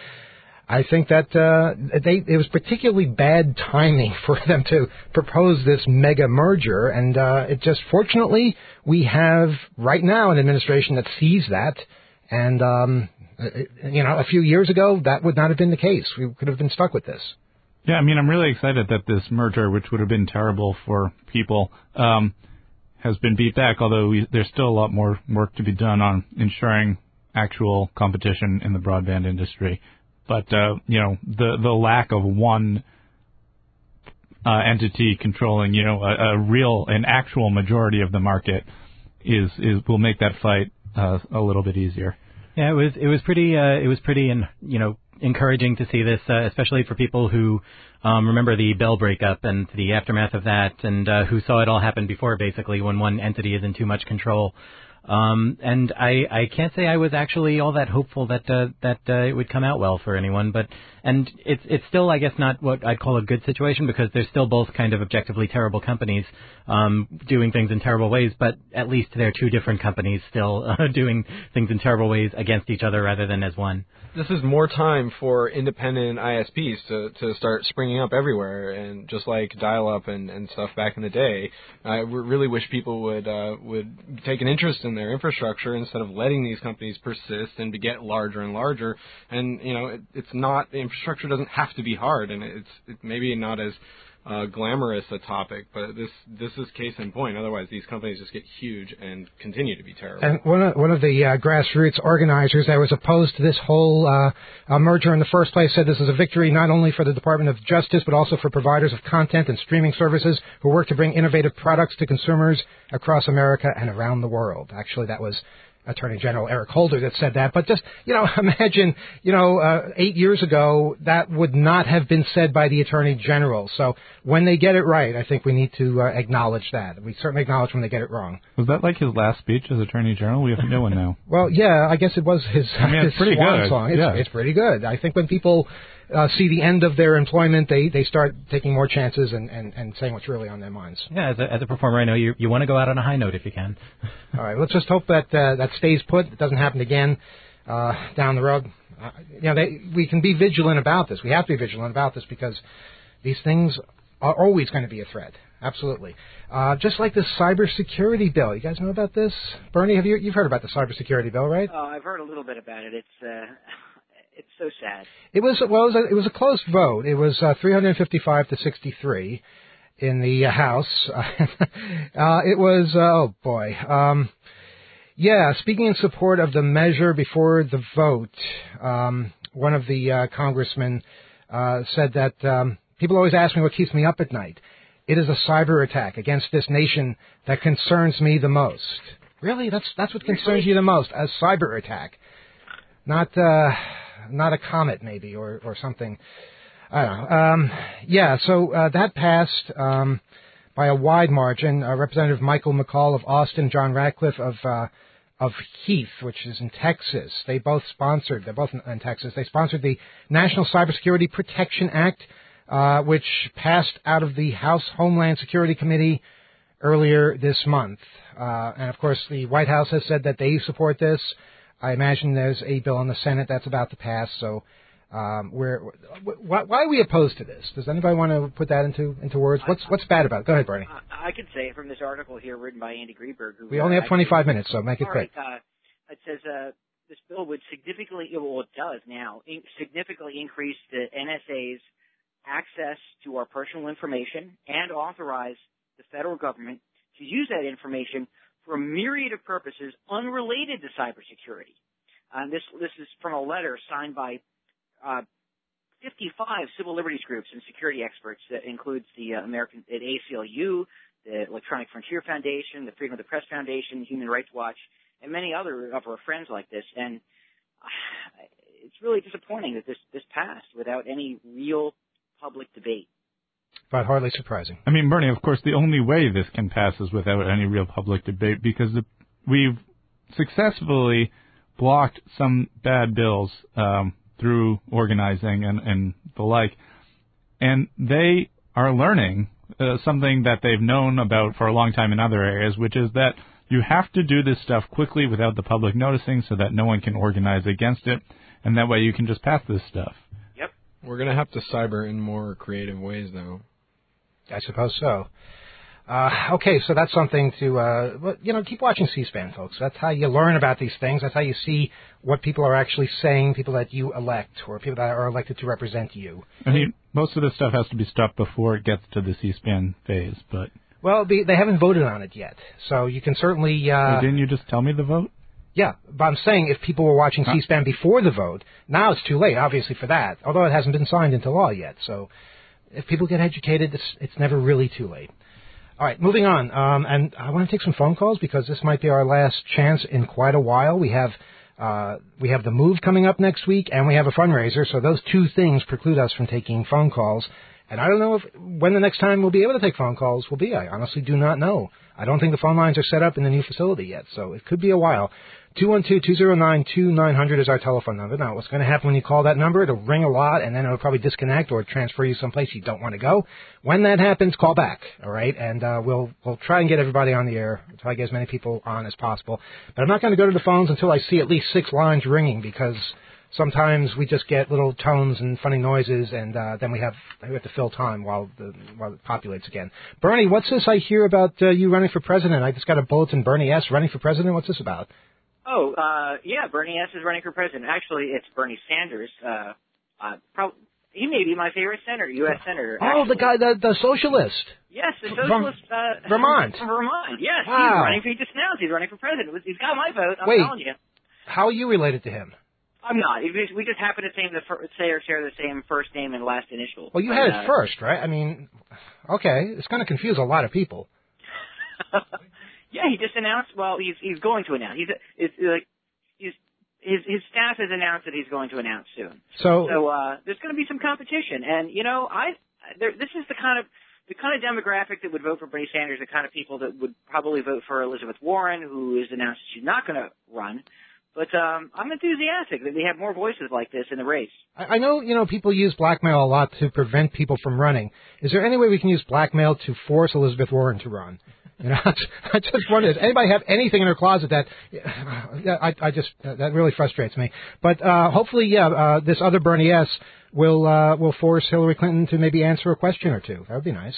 I think that uh, they, it was particularly bad timing for them to propose this mega merger, and uh, it just, fortunately, we have right now an administration that sees that, and, um, you know, a few years ago, that would not have been the case. We could have been stuck with this. Yeah, I mean, I'm really excited that this merger, which would have been terrible for people, um, has been beat back, although we, there's still a lot more work to be done on ensuring actual competition in the broadband industry. But, uh, you know, the, the lack of one uh, entity controlling, you know, a, a real, an actual majority of the market is, is will make that fight uh, a little bit easier. Yeah, it was it was pretty uh, it was pretty, in, you know, encouraging to see this, uh, especially for people who um, remember the Bell breakup and the aftermath of that, and uh, who saw it all happen before, basically, when one entity is in too much control. Um, and I, I can't say I was actually all that hopeful that uh, that uh, it would come out well for anyone, but and it's it's still, I guess, not what I'd call a good situation, because they're still both kind of objectively terrible companies um, doing things in terrible ways, but at least they're two different companies still uh, doing things in terrible ways against each other rather than as one. This is more time for independent I S Ps to, to start springing up everywhere, and just like dial-up and, and stuff back in the day. I really wish people would uh, would take an interest in their infrastructure instead of letting these companies persist and to get larger and larger. And, you know, it, it's not, the infrastructure doesn't have to be hard, and it's it maybe not as uh, glamorous a topic, but this this is case in point. Otherwise, these companies just get huge and continue to be terrible. And one of, one of the uh, grassroots organizers that was opposed to this whole uh, uh, merger in the first place said this is a victory not only for the Department of Justice, but also for providers of content and streaming services who work to bring innovative products to consumers across America and around the world. Actually, that was Attorney General Eric Holder that said that. But just, you know, imagine, you know, uh, eight years ago, that would not have been said by the Attorney General. So when they get it right, I think we need to uh, acknowledge that. We certainly acknowledge when they get it wrong. Was that like his last speech as Attorney General? We have a new one now. Well, yeah, I guess it was his, I mean, his it's pretty swan good. song. It's, yeah. it's pretty good. I think when people Uh, see the end of their employment, they, they start taking more chances and, and, and saying what's really on their minds. Yeah, as a, as a performer, I know you you want to go out on a high note if you can. All right, let's just hope that uh, that stays put. It doesn't happen again uh, down the road. Uh, you know, they, we can be vigilant about this. We have to be vigilant about this because these things are always going to be a threat. Absolutely. Uh, just like this cybersecurity bill. You guys know about this? Bernie, have you you've heard about the cybersecurity bill, right? Oh, I've heard a little bit about it. It's uh, it's so sad. It was well, it was a, it was a close vote. It was uh, three hundred fifty-five to sixty-three in the uh, House. uh, it was uh, oh boy. Um, yeah, speaking in support of the measure before the vote, um, one of the uh, congressmen uh, said that um, people always ask me what keeps me up at night. It is a cyber attack against this nation that concerns me the most. Really? That's that's what concerns you the most, a cyber attack. Not uh, not a comet, maybe, or, or something. I don't know. Um, yeah, so uh, that passed um, by a wide margin. Uh, Representative Michael McCall of Austin, John Ratcliffe of uh, of Heath, which is in Texas. They both sponsored, they're both in, in Texas, they sponsored the National Cybersecurity Protection Act, Uh, which passed out of the House Homeland Security Committee earlier this month. Uh, and, of course, the White House has said that they support this. I imagine there's a bill in the Senate that's about to pass. So um, we're, why, why are we opposed to this? Does anybody want to put that into, into words? What's what's bad about it? Go ahead, Bernie. I, I could say from this article here written by Andy Greenberg. Who, we only have twenty-five actually, minutes, so make it all quick. Right, uh, it says uh, this bill would significantly, well, it does now, in, significantly increase the N S A's access to our personal information and authorize the federal government to use that information for a myriad of purposes unrelated to cybersecurity. Uh, this this is from a letter signed by uh, fifty-five civil liberties groups and security experts that includes the uh, American at A C L U, the Electronic Frontier Foundation, the Freedom of the Press Foundation, Human Rights Watch, and many other of our friends like this. And uh, it's really disappointing that this this passed without any real public debate. But hardly surprising. I mean, Bernie, of course, the only way this can pass is without any real public debate because the, we've successfully blocked some bad bills um, through organizing and, and the like. And they are learning uh, something that they've known about for a long time in other areas, which is that you have to do this stuff quickly without the public noticing so that no one can organize against it. And that way you can just pass this stuff. We're going to have to cyber in more creative ways, though. I suppose so. Uh, okay, so that's something to, uh, you know, keep watching C-SPAN, folks. That's how you learn about these things. That's how you see what people are actually saying, people that you elect, or people that are elected to represent you. I mean, most of this stuff has to be stopped before it gets to the C-SPAN phase, but... Well, they, they haven't voted on it yet, so you can certainly... Uh, well, didn't you just tell me the vote? Yeah, but I'm saying if people were watching huh? C-SPAN before the vote, now it's too late, obviously, for that, although it hasn't been signed into law yet. So if people get educated, it's, it's never really too late. All right, moving on. Um, and I want to take some phone calls because this might be our last chance in quite a while. We have uh, we have the move coming up next week, and we have a fundraiser, so those two things preclude us from taking phone calls. And I don't know if when the next time we'll be able to take phone calls will be. I honestly do not know. I don't think the phone lines are set up in the new facility yet, so it could be a while. two one two, two zero nine, two nine zero zero is our telephone number. Now, what's going to happen when you call that number? It'll ring a lot, and then it'll probably disconnect or transfer you someplace you don't want to go. When that happens, call back, all right? And uh, we'll we'll try and get everybody on the air, try to get as many people on as possible. But I'm not going to go to the phones until I see at least six lines ringing because sometimes we just get little tones and funny noises, and uh, then we have we have to fill time while the while it populates again. Bernie, what's this I hear about uh, you running for president? I just got a bulletin, Bernie S. running for president. What's this about? Oh, uh, yeah, Bernie S. is running for president. Actually, it's Bernie Sanders. Uh, uh, pro- he may be my favorite senator, U S senator. Oh, actually. the guy, the, the socialist. Yes, the socialist. From uh, Vermont. From Vermont, yes. Wow. He's running for, he just announced he's running for president. He's got my vote, I'm Wait, telling you. How are you related to him? I'm not. We just, we just happen to same the fir- say or share the same first name and last initial. Well, you but, had uh, it first, right? I mean, okay, it's going to confuse a lot of people. Yeah, he just announced. Well, he's he's going to announce. He's it's like he's his his staff has announced that he's going to announce soon. So, so uh, there's going to be some competition, and you know, I there, this is the kind of the kind of demographic that would vote for Bernie Sanders, the kind of people that would probably vote for Elizabeth Warren, who has announced she's not going to run. But um, I'm enthusiastic that we have more voices like this in the race. I, I know, you know, people use blackmail a lot to prevent people from running. Is there any way we can use blackmail to force Elizabeth Warren to run? You know, I just wonder, does anybody have anything in their closet that, I, I just, that really frustrates me. But uh, hopefully, yeah, uh, this other Bernie S. will uh, will force Hillary Clinton to maybe answer a question or two. That would be nice.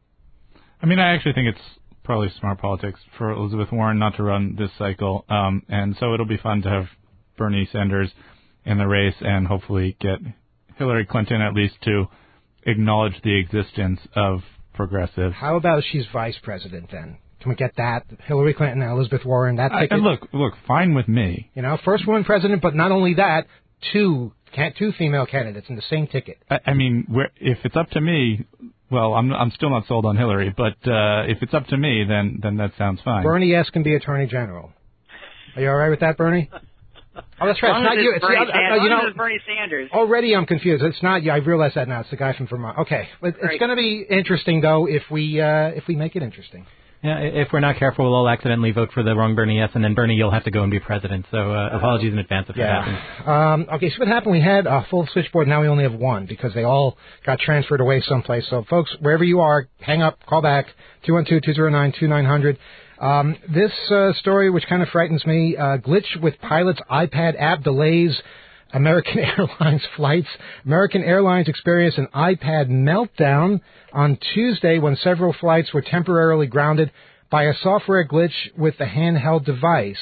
I mean, I actually think it's probably smart politics for Elizabeth Warren not to run this cycle. Um, and so it'll be fun to have Bernie Sanders in the race and hopefully get Hillary Clinton at least to acknowledge the existence of progressive. How about if she's vice president then? Can we get that? Hillary Clinton and Elizabeth Warren, that ticket? I, and look, look, fine with me. You know, first woman president, but not only that, two can't two female candidates in the same ticket. I, I mean, where, if it's up to me, well, I'm I'm still not sold on Hillary, but uh, if it's up to me, then then that sounds fine. Bernie S. can be Attorney General. Are you all right with that, Bernie? Oh, that's right. It's not you. It's Bernie the other, Sanders. uh, you know, It's Bernie Sanders. Already I'm confused. It's not you. I realize that now. It's the guy from Vermont. Okay. But it's Right. going to be interesting, though, if we uh, if we make it interesting. Yeah, if we're not careful, we'll all accidentally vote for the wrong Bernie S, and then Bernie, you'll have to go and be president. So uh, apologies in advance if that happens. Um, okay, so what happened? We had a full switchboard. Now we only have one because they all got transferred away someplace. So, folks, wherever you are, hang up, call back, two one two, two zero nine, two nine zero zero. Um, this uh, story, which kind of frightens me, uh, glitch with pilot's iPad app delays American Airlines flights. American Airlines experienced an iPad meltdown on Tuesday when several flights were temporarily grounded by a software glitch with the handheld device.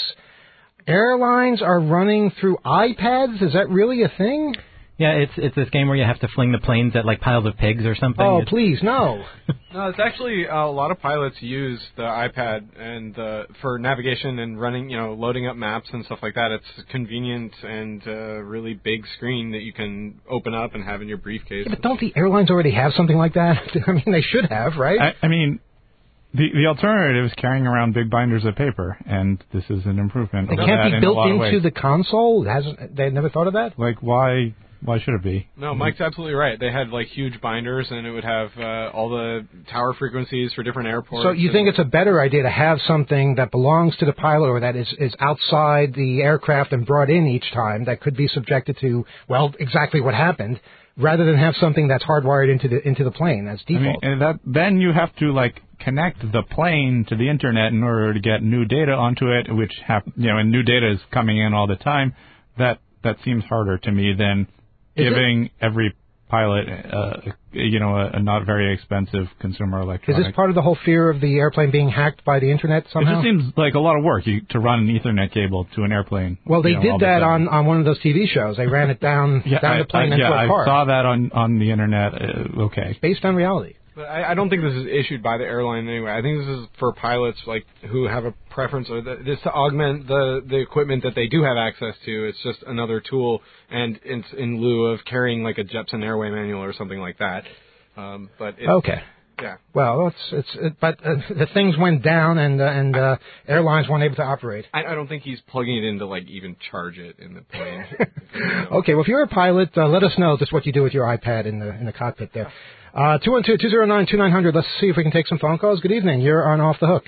Airlines are running through iPads? Is that really a thing? Yeah, it's it's this game where you have to fling the planes at like piles of pigs or something. Oh, It's- please, no. No, it's actually uh, a lot of pilots use the iPad and uh, for navigation and running, you know, loading up maps and stuff like that. It's convenient and uh, really big screen that you can open up and have in your briefcase. Yeah, but don't the airlines already have something like that? I mean, they should have, right? I, I mean, the the alternative is carrying around big binders of paper, and this is an improvement. It over can't that be in a built lot of into ways. the console? It hasn't, they never thought of that? Like, why why should it be? No, Mike's absolutely right. They had like huge binders, and it would have uh, all the tower frequencies for different airports. So you think it's a better idea to have something that belongs to the pilot or that is, is outside the aircraft and brought in each time that could be subjected to, well, exactly what happened, rather than have something that's hardwired into the into the plane as I mean, default? and that then you have to like connect the plane to the internet in order to get new data onto it, which hap- you know, and new data is coming in all the time. That that seems harder to me than Is it? giving every pilot, uh, you know, a, a not very expensive consumer Is electronic. this part of the whole fear of the airplane being hacked by the internet It somehow? just seems like a lot of work you, to run an Ethernet cable to an airplane. Well, they you know, all did of a that sudden. on, on one of those T V shows. They ran it down yeah, down I, the plane I, into yeah, a car. I saw that on, on the internet. Uh, okay. Based on reality. But I, I don't think this is issued by the airline anyway. I think this is for pilots like who have a preference, or the, this to augment the the equipment that they do have access to. It's just another tool, and it's in lieu of carrying like a Jepson Airway manual or something like that. Um, but it, Okay. yeah. Well, it's it's it, but uh, the things went down and uh, and uh, airlines weren't able to operate. I, I don't think he's plugging it in to like even charge it in the plane. Okay, well, if you're a pilot, uh, let us know just what you do with your iPad in the in the cockpit there. Uh, two one two, two zero nine, two nine zero zero. Let's see if we can take some phone calls. Good evening. You're on Off the Hook.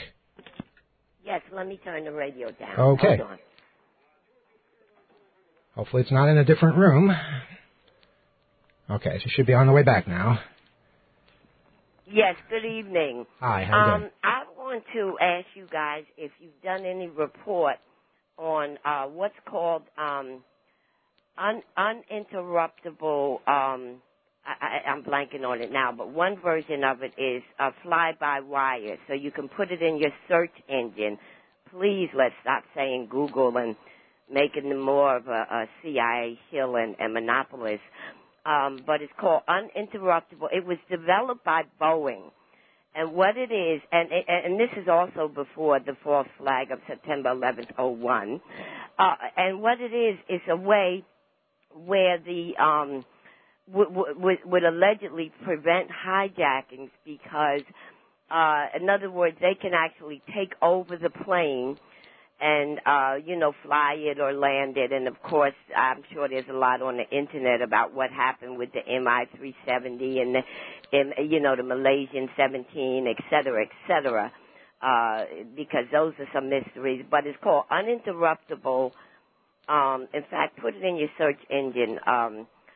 Yes, let me turn the radio down. Okay. Hold on. Hopefully it's not in a different room. Okay, so you should be on the way back now. Yes, good evening. Hi, how you Um, doing? I want to ask you guys if you've done any report on uh, what's called um, un- uninterruptible. Um, I- I- I'm blanking on it now, but one version of it is uh, fly-by-wire, so you can put it in your search engine. Please, let's stop saying Google and making them more of a, a C I A shill and, and monopolist. Um, but it's called Uninterruptible. It was developed by Boeing. And what it is, and, and this is also before the false flag of September eleventh, oh one, uh, and what it is, is a way where the, um, would, would, would allegedly prevent hijackings because, uh, in other words, they can actually take over the plane and, uh, you know, fly it or land it. And, of course, I'm sure there's a lot on the Internet about what happened with the M I three seventy and, the, and you know, the Malaysian seventeen, et cetera, et cetera, uh, because those are some mysteries. But it's called Uninterruptible. Um, in fact, put it in your search engine. Um,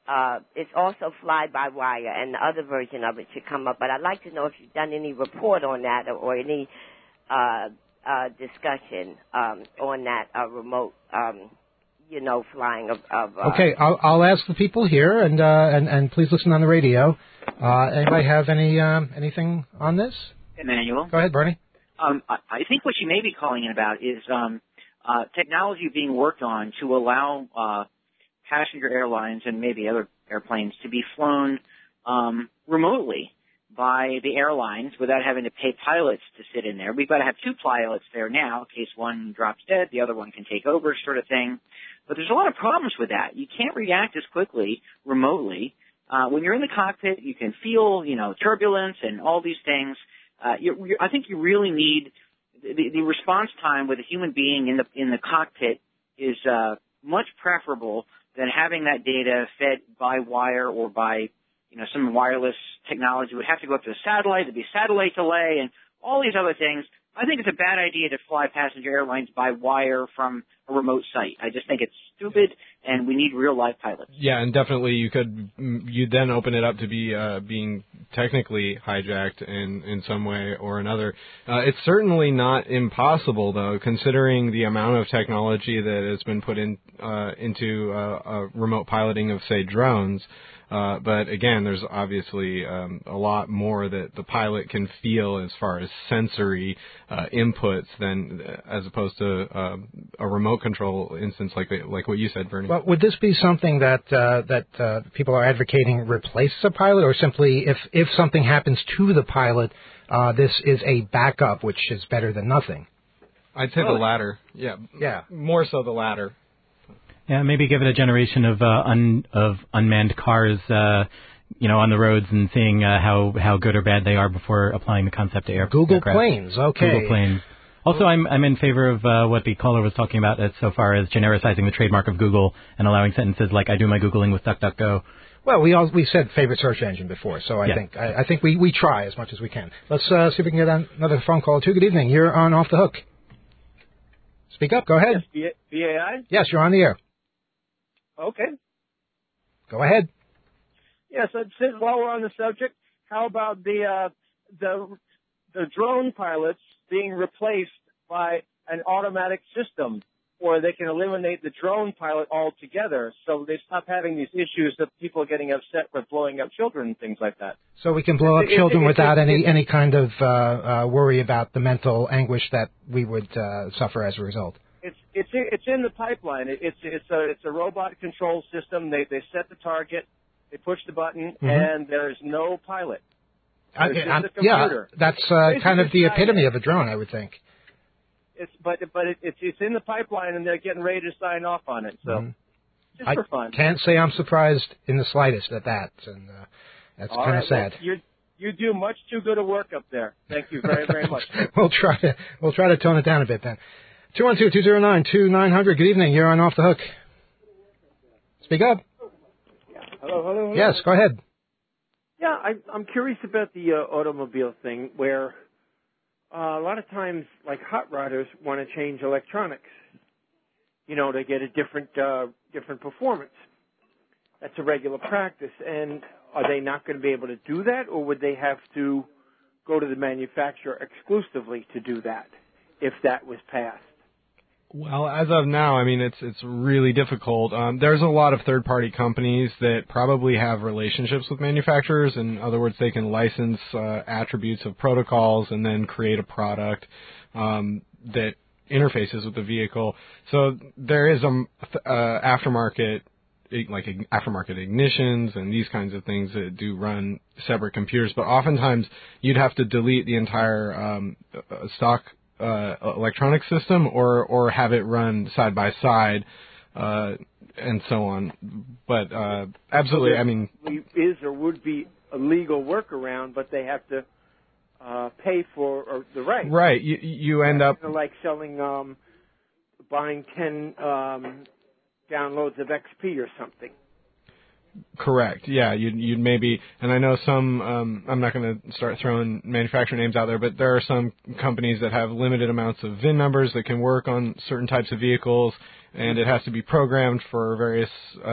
uh, it's also fly-by-wire, and the other version of it should come up. But I'd like to know if you've done any report on that or, or any uh, uh, discussion um, on that uh, remote, um, you know, flying of. of uh, okay, I'll, I'll ask the people here, and uh, and and please listen on the radio. Uh, anybody have any um, anything on this? Emmanuel. Go ahead, Bernie. Um, I, I think what you may be calling in about is um, uh, technology being worked on to allow uh, passenger airlines and maybe other airplanes to be flown um, remotely by the airlines without having to pay pilots to sit in there. We've got to have two pilots there now in case one drops dead, the other one can take over, sort of thing. But there's a lot of problems with that. You can't react as quickly remotely. Uh, when you're in the cockpit, you can feel, you know, turbulence and all these things. Uh, you, you, I think you really need the, the response time with a human being in the in the cockpit is uh, much preferable than having that data fed by wire or by, you know, some wireless technology. It would have to go up to a satellite. There'd be satellite delay and all these other things. I think it's a bad idea to fly passenger airlines by wire from a remote site. I just think it's stupid, and we need real live pilots. Yeah, and definitely you could you then open it up to be uh, being technically hijacked in in some way or another. Uh, it's certainly not impossible, though, considering the amount of technology that has been put in uh, into uh, uh, remote piloting of, say, drones. Uh, but again, there's obviously um, a lot more that the pilot can feel as far as sensory uh, inputs than as opposed to uh, a remote control instance like like what you said, Bernie. Well, would this be something that uh, that uh, people are advocating replaces a pilot, or simply if if something happens to the pilot, uh, this is a backup, which is better than nothing? I'd say oh. the latter. Yeah, yeah, more so the latter. Yeah, maybe give it a generation of uh, un, of unmanned cars, uh, you know, on the roads and seeing uh, how how good or bad they are before applying the concept to air, Google aircraft. planes. Okay. Google planes. Also, I'm I'm in favor of uh, what the caller was talking about as so far as genericizing the trademark of Google and allowing sentences like "I do my Googling with DuckDuckGo." Well, we all we said favorite search engine before, so I yeah. think I, I think we, we try as much as we can. Let's uh, see if we can get another phone call too. Good evening. You're on Off the Hook. Speak up. Go ahead. Yes, B A I? Yes, you're on the air. Okay. Go ahead. Yes, yeah, so while we're on the subject, how about the uh, the the drone pilots being replaced by an automatic system, or they can eliminate the drone pilot altogether, so they stop having these issues of people getting upset with blowing up children and things like that. So we can blow up it, children it, it, without it, any it, any kind of uh, uh, worry about the mental anguish that we would uh, suffer as a result. It's it's it's in the pipeline. It, it's it's a it's a robot control system. They they set the target, they push the button, mm-hmm. and there's no pilot. There's I, just a computer. Yeah, that's uh, kind of the epitome of a drone, I would think. It's but but it, it's it's in the pipeline, and they're getting ready to sign off on it. So mm-hmm. just I for fun. Can't say I'm surprised in the slightest at that, and uh, that's All kind right, of sad. Well, you you do much too good a work up there. Thank you very very much. we'll try to we'll try to tone it down a bit then. Two one two two zero nine two nine hundred. Good evening. You're on Off the Hook. Speak up. Hello, hello, hello. Yes, go ahead. Yeah, I, I'm curious about the uh, automobile thing, where uh, a lot of times, like hot rodders want to change electronics, you know, to get a different uh, different performance. That's a regular practice, and are they not going to be able to do that, or would they have to go to the manufacturer exclusively to do that, if that was passed? Well, as of now, I mean, it's it's really difficult. Um, there's a lot of third-party companies that probably have relationships with manufacturers. In other words, they can license uh, attributes of protocols and then create a product um, that interfaces with the vehicle. So there is a uh, aftermarket, like aftermarket ignitions and these kinds of things that do run separate computers. But oftentimes, you'd have to delete the entire um, stock Uh, electronic system, or or have it run side by side, uh, and so on. But uh, absolutely, so I mean, is or would be a legal workaround, but they have to uh, pay for or the right. Right, you you end up like selling, um, buying ten um, downloads of X P or something. Correct. Yeah, you'd, you'd maybe, and I know some, um, I'm not going to start throwing manufacturer names out there, but there are some companies that have limited amounts of V I N numbers that can work on certain types of vehicles, and it has to be programmed for various uh,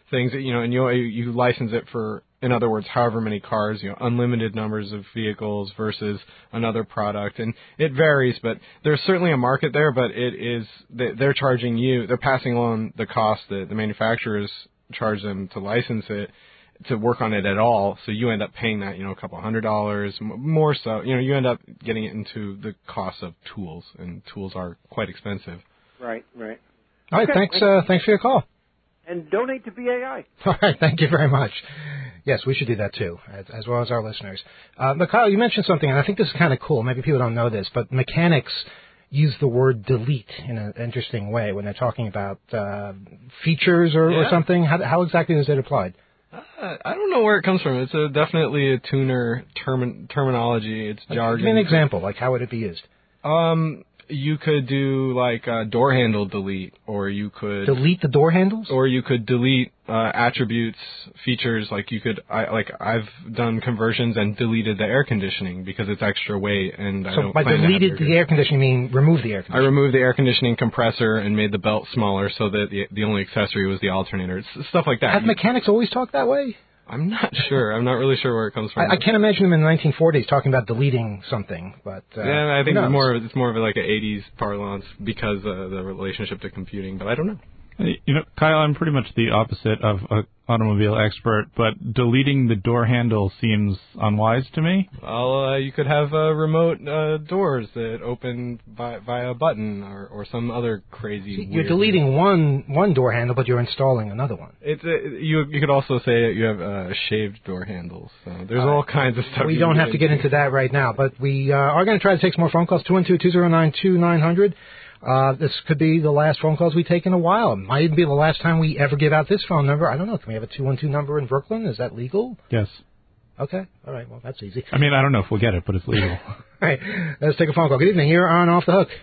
things, you know, and you you license it for, in other words, however many cars, you know, unlimited numbers of vehicles versus another product, and it varies. But there's certainly a market there. But it is they're charging you, they're passing along the cost that the manufacturers charge them to license it, to work on it at all. So you end up paying that, you know, a couple hundred dollars more. So, you know, you end up getting it into the cost of tools, and tools are quite expensive. Right, right. All right, Okay. thanks. Uh, thanks for your call. And donate to B A I. All right, thank you very much. Yes, we should do that too, as, as well as our listeners. Uh, but Kyle, you mentioned something, and I think this is kind of cool. Maybe people don't know this, but mechanics use the word delete in an interesting way when they're talking about uh, features or, Yeah. or something. How, how exactly is it applied? Uh, I don't know where it comes from. It's a, definitely a tuner term, terminology. It's jargon. Give me an example. Like, how would it be used? Um, you could do like a door handle delete, or you could Delete the door handles? or you could delete uh, attributes, features. Like you could, I like I've done conversions and deleted the air conditioning because it's extra weight, and I So don't by plan to have deleted it. the air conditioning, you mean remove the air I conditioning? removed the air conditioning compressor and made the belt smaller so that the the only accessory was the alternator. It's stuff like that. Have mechanics always talked that way? I'm not sure. I'm not really sure where it comes from. I, I can't imagine them in the nineteen forties talking about deleting something, but uh, yeah, I think who it's knows? more of it's more of like an eighties parlance because of the relationship to computing, but I don't know. You know, Kyle, I'm pretty much the opposite of an automobile expert, but deleting the door handle seems unwise to me. Well, uh, you could have uh, remote uh, doors that open by, via a button or, or some other crazy. You're weird deleting one one door handle, but you're installing another one. It's a, you. You could also say you have uh, shaved door handles. So there's all kinds of stuff. We you don't can have to get into that right now, but we uh, are going to try to take some more phone calls. two one two, two zero nine, two nine zero zero. Uh, this could be the last phone calls we take in a while. It might even be the last time we ever give out this phone number. I don't know. Can we have a two one two number in Brooklyn? Is that legal? Yes. Okay. All right. Well, that's easy. I mean, I don't know if we'll get it, but it's legal. All right. Let's take a phone call. Good evening. You're on Off the Hook.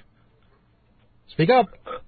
Speak up.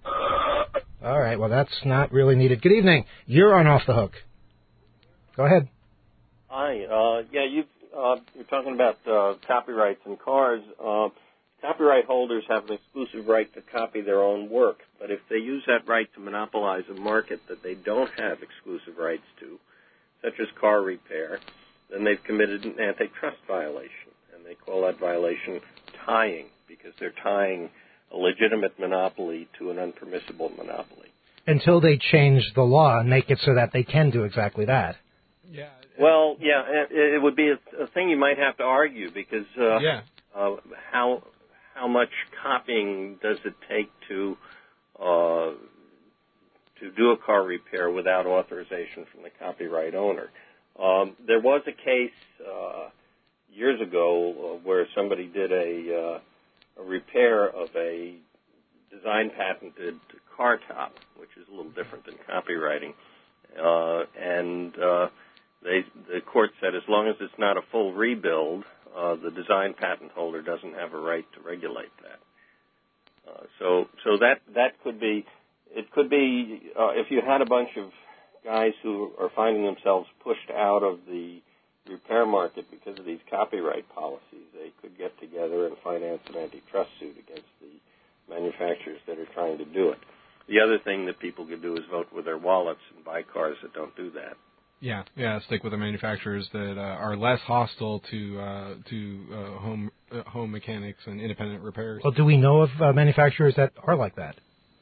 All right. Well, that's not really needed. Good evening. You're on Off the Hook. Go ahead. Hi. Uh, yeah, you uh, you're talking about uh, copyrights in cars. Uh, copyright holders have an exclusive right to copy their own work, but if they use that right to monopolize a market that they don't have exclusive rights to, such as car repair, then they've committed an antitrust violation, and they call that violation tying, because they're tying a legitimate monopoly to an unpermissible monopoly. Until they change the law and make it so that they can do exactly that. Yeah. Well, yeah, it, it would be a, a thing you might have to argue, because uh, Yeah. uh, how how much copying does it take to uh, to do a car repair without authorization from the copyright owner? Um, there was a case uh, years ago uh, where somebody did a, uh, a repair of a design patented car top, which is a little different than copywriting, uh, and uh, they, the court said as long as it's not a full rebuild, uh, the design patent holder doesn't have a right to regulate that. Uh, so, so that that could be, it could be uh, if you had a bunch of guys who are finding themselves pushed out of the repair market because of these copyright policies, they could get together and finance an antitrust suit against the manufacturers that are trying to do it. The other thing that people could do is vote with their wallets and buy cars that don't do that. Yeah, yeah. Stick with the manufacturers that uh, are less hostile to uh, to uh, home uh, home mechanics and independent repairs. Well, do we know of uh, manufacturers that are like that?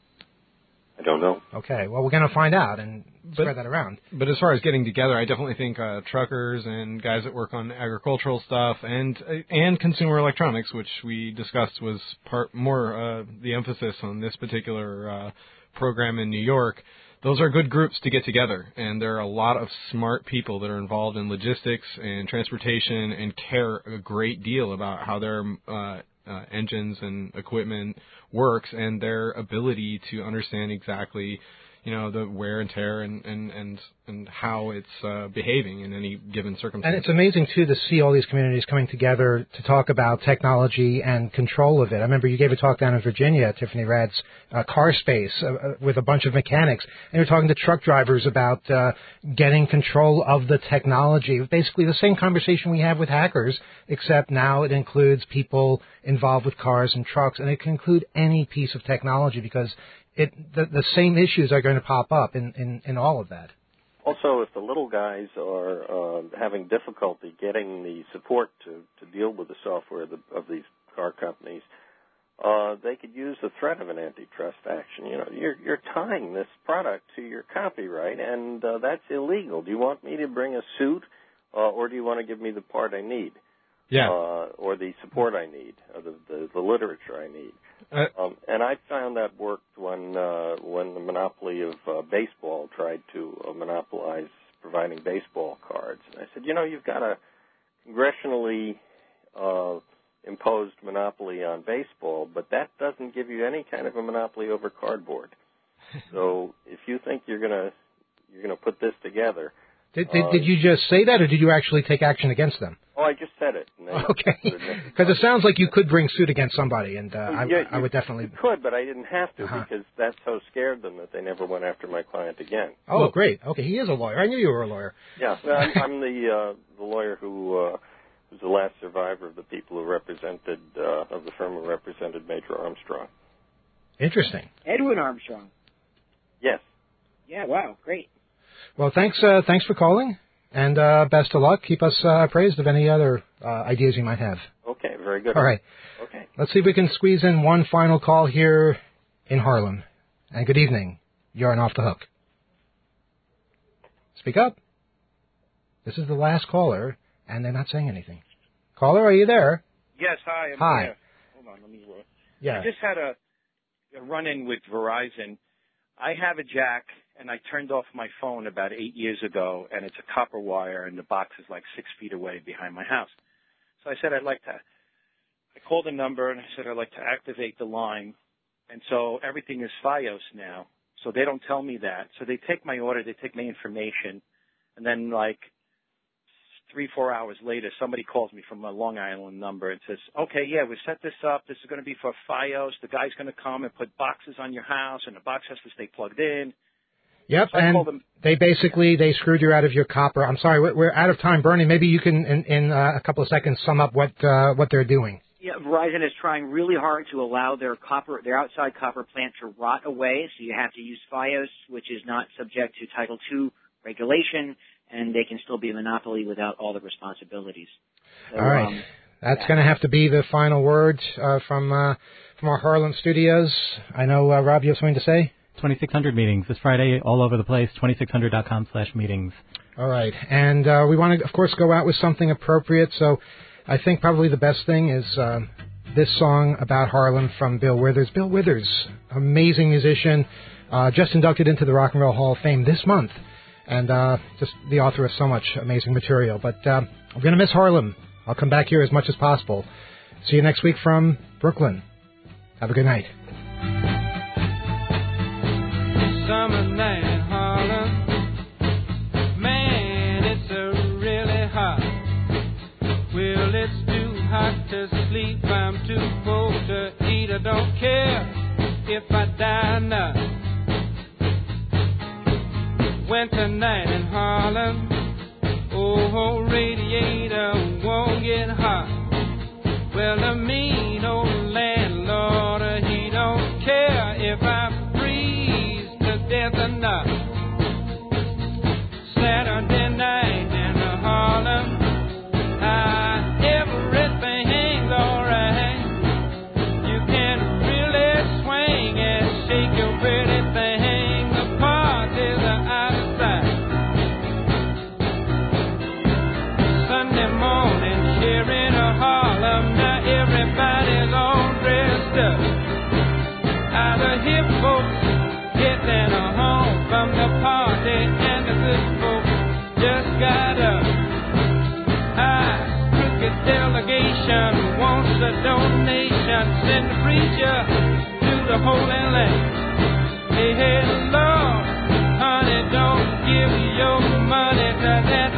I don't know. Okay. Well, we're going to find out and spread that around. But as far as getting together, I definitely think uh, truckers and guys that work on agricultural stuff and uh, and consumer electronics, which we discussed was part more uh, the emphasis on this particular uh, program in New York. Those are good groups to get together, and there are a lot of smart people that are involved in logistics and transportation and care a great deal about how their uh, uh, engines and equipment works and their ability to understand exactly, you know, the wear and tear and, and, and, and how it's uh, behaving in any given circumstance. And it's amazing, too, to see all these communities coming together to talk about technology and control of it. I remember you gave a talk down in Virginia at Tiffany Rad's uh, car space uh, with a bunch of mechanics, and you were talking to truck drivers about uh, getting control of the technology. Basically the same conversation we have with hackers, except now it includes people involved with cars and trucks, and it can include any piece of technology because it the, the same issues are going to pop up in, in, in all of that. Also, if the little guys are uh, having difficulty getting the support to, to deal with the software of, the, of these car companies, uh, they could use the threat of an antitrust action. You know, you're, you're tying this product to your copyright, and uh, that's illegal. Do you want me to bring a suit, uh, or do you want to give me the part I need? Yeah. Uh, or the support I need, or the, the, the literature I need. Uh, um, and I found that worked when uh, when the monopoly of uh, baseball tried to uh, monopolize providing baseball cards. And I said, you know, you've got a congressionally uh, imposed monopoly on baseball, but that doesn't give you any kind of a monopoly over cardboard. So if you think you're gonna you're gonna put this together. Did, did, did you just say that, or did you actually take action against them? Oh, I just said it. And they- Okay. Because it sounds like you could bring suit against somebody, and uh, I, Yeah, I would definitely. You could, but I didn't have to Uh-huh. because that so scared them that they never went after my client again. Oh, great. Okay, he is a lawyer. I knew you were a lawyer. Yeah, well, I'm, I'm the uh, the lawyer who uh, was the last survivor of the people who represented uh, of the firm who represented Major Armstrong. Interesting. Edwin Armstrong. Yes. Yeah, wow, great. Well, thanks. Uh, thanks for calling, and uh, best of luck. Keep us uh, appraised of any other uh, ideas you might have. Okay, very good. All right. Okay. Let's see if we can squeeze in one final call here in Harlem. And good evening. You're on Off the Hook. Speak up. This is the last caller, and they're not saying anything. Caller, are you there? Yes, hi. I'm Hi. here. Hold on, let me. Uh, Yeah. I just had a, a run-in with Verizon. I have a jack, and I turned off my phone about eight years ago, and it's a copper wire, and the box is like six feet away behind my house. So I said I'd like to. I called the number, and I said I'd like to activate the line, and so everything is FiOS now. So they don't tell me that. So they take my order, they take my information, and then like three, four hours later, somebody calls me from a Long Island number and says, okay, yeah, we set this up. This is going to be for FiOS. The guy's going to come and put boxes on your house, and the box has to stay plugged in. Yep, So I and called them. they basically, they screwed you out of your copper. I'm sorry, we're, we're out of time. Bernie, maybe you can, in, in uh, a couple of seconds, sum up what uh, what they're doing. Yeah, Verizon is trying really hard to allow their copper, their outside copper plant to rot away. So you have to use FiOS, which is not subject to Title two regulation, and they can still be a monopoly without all the responsibilities. So, All right. Um, That's going to have to be the final word uh, from uh, from our Harlem studios. I know, uh, Rob, you have something to say? twenty-six hundred meetings this Friday, all over the place, twenty-six hundred dot com slash meetings. All right. And uh, we want to, of course, go out with something appropriate. So I think probably the best thing is uh, this song about Harlem from Bill Withers. Bill Withers, amazing musician, uh, just inducted into the Rock and Roll Hall of Fame this month. And uh, just the author of so much amazing material. But uh, I'm going to miss Harlem. I'll come back here as much as possible. See you next week from Brooklyn. Have a good night. Summer night in Harlem, man, it's a really hot. Well, it's too hot to sleep, I'm too full to eat. I don't care if I die or not. Winter night in Harlem, oh, radiator won't get hot. Well, the mean old landlord, he don't care if I death or not. Saturday night in Harlem, ah, everything's alright. You can really swing and shake your pretty thing. The parties are out of sight. Sunday morning, here in Harlem, now everybody's all dressed up. All the hip folks getting a home from the party, and the good folks just got up. Ah, crooked delegation wants a donation. Send the preacher to the Holy Land. Hey, hey, Lord, honey, don't give your money to that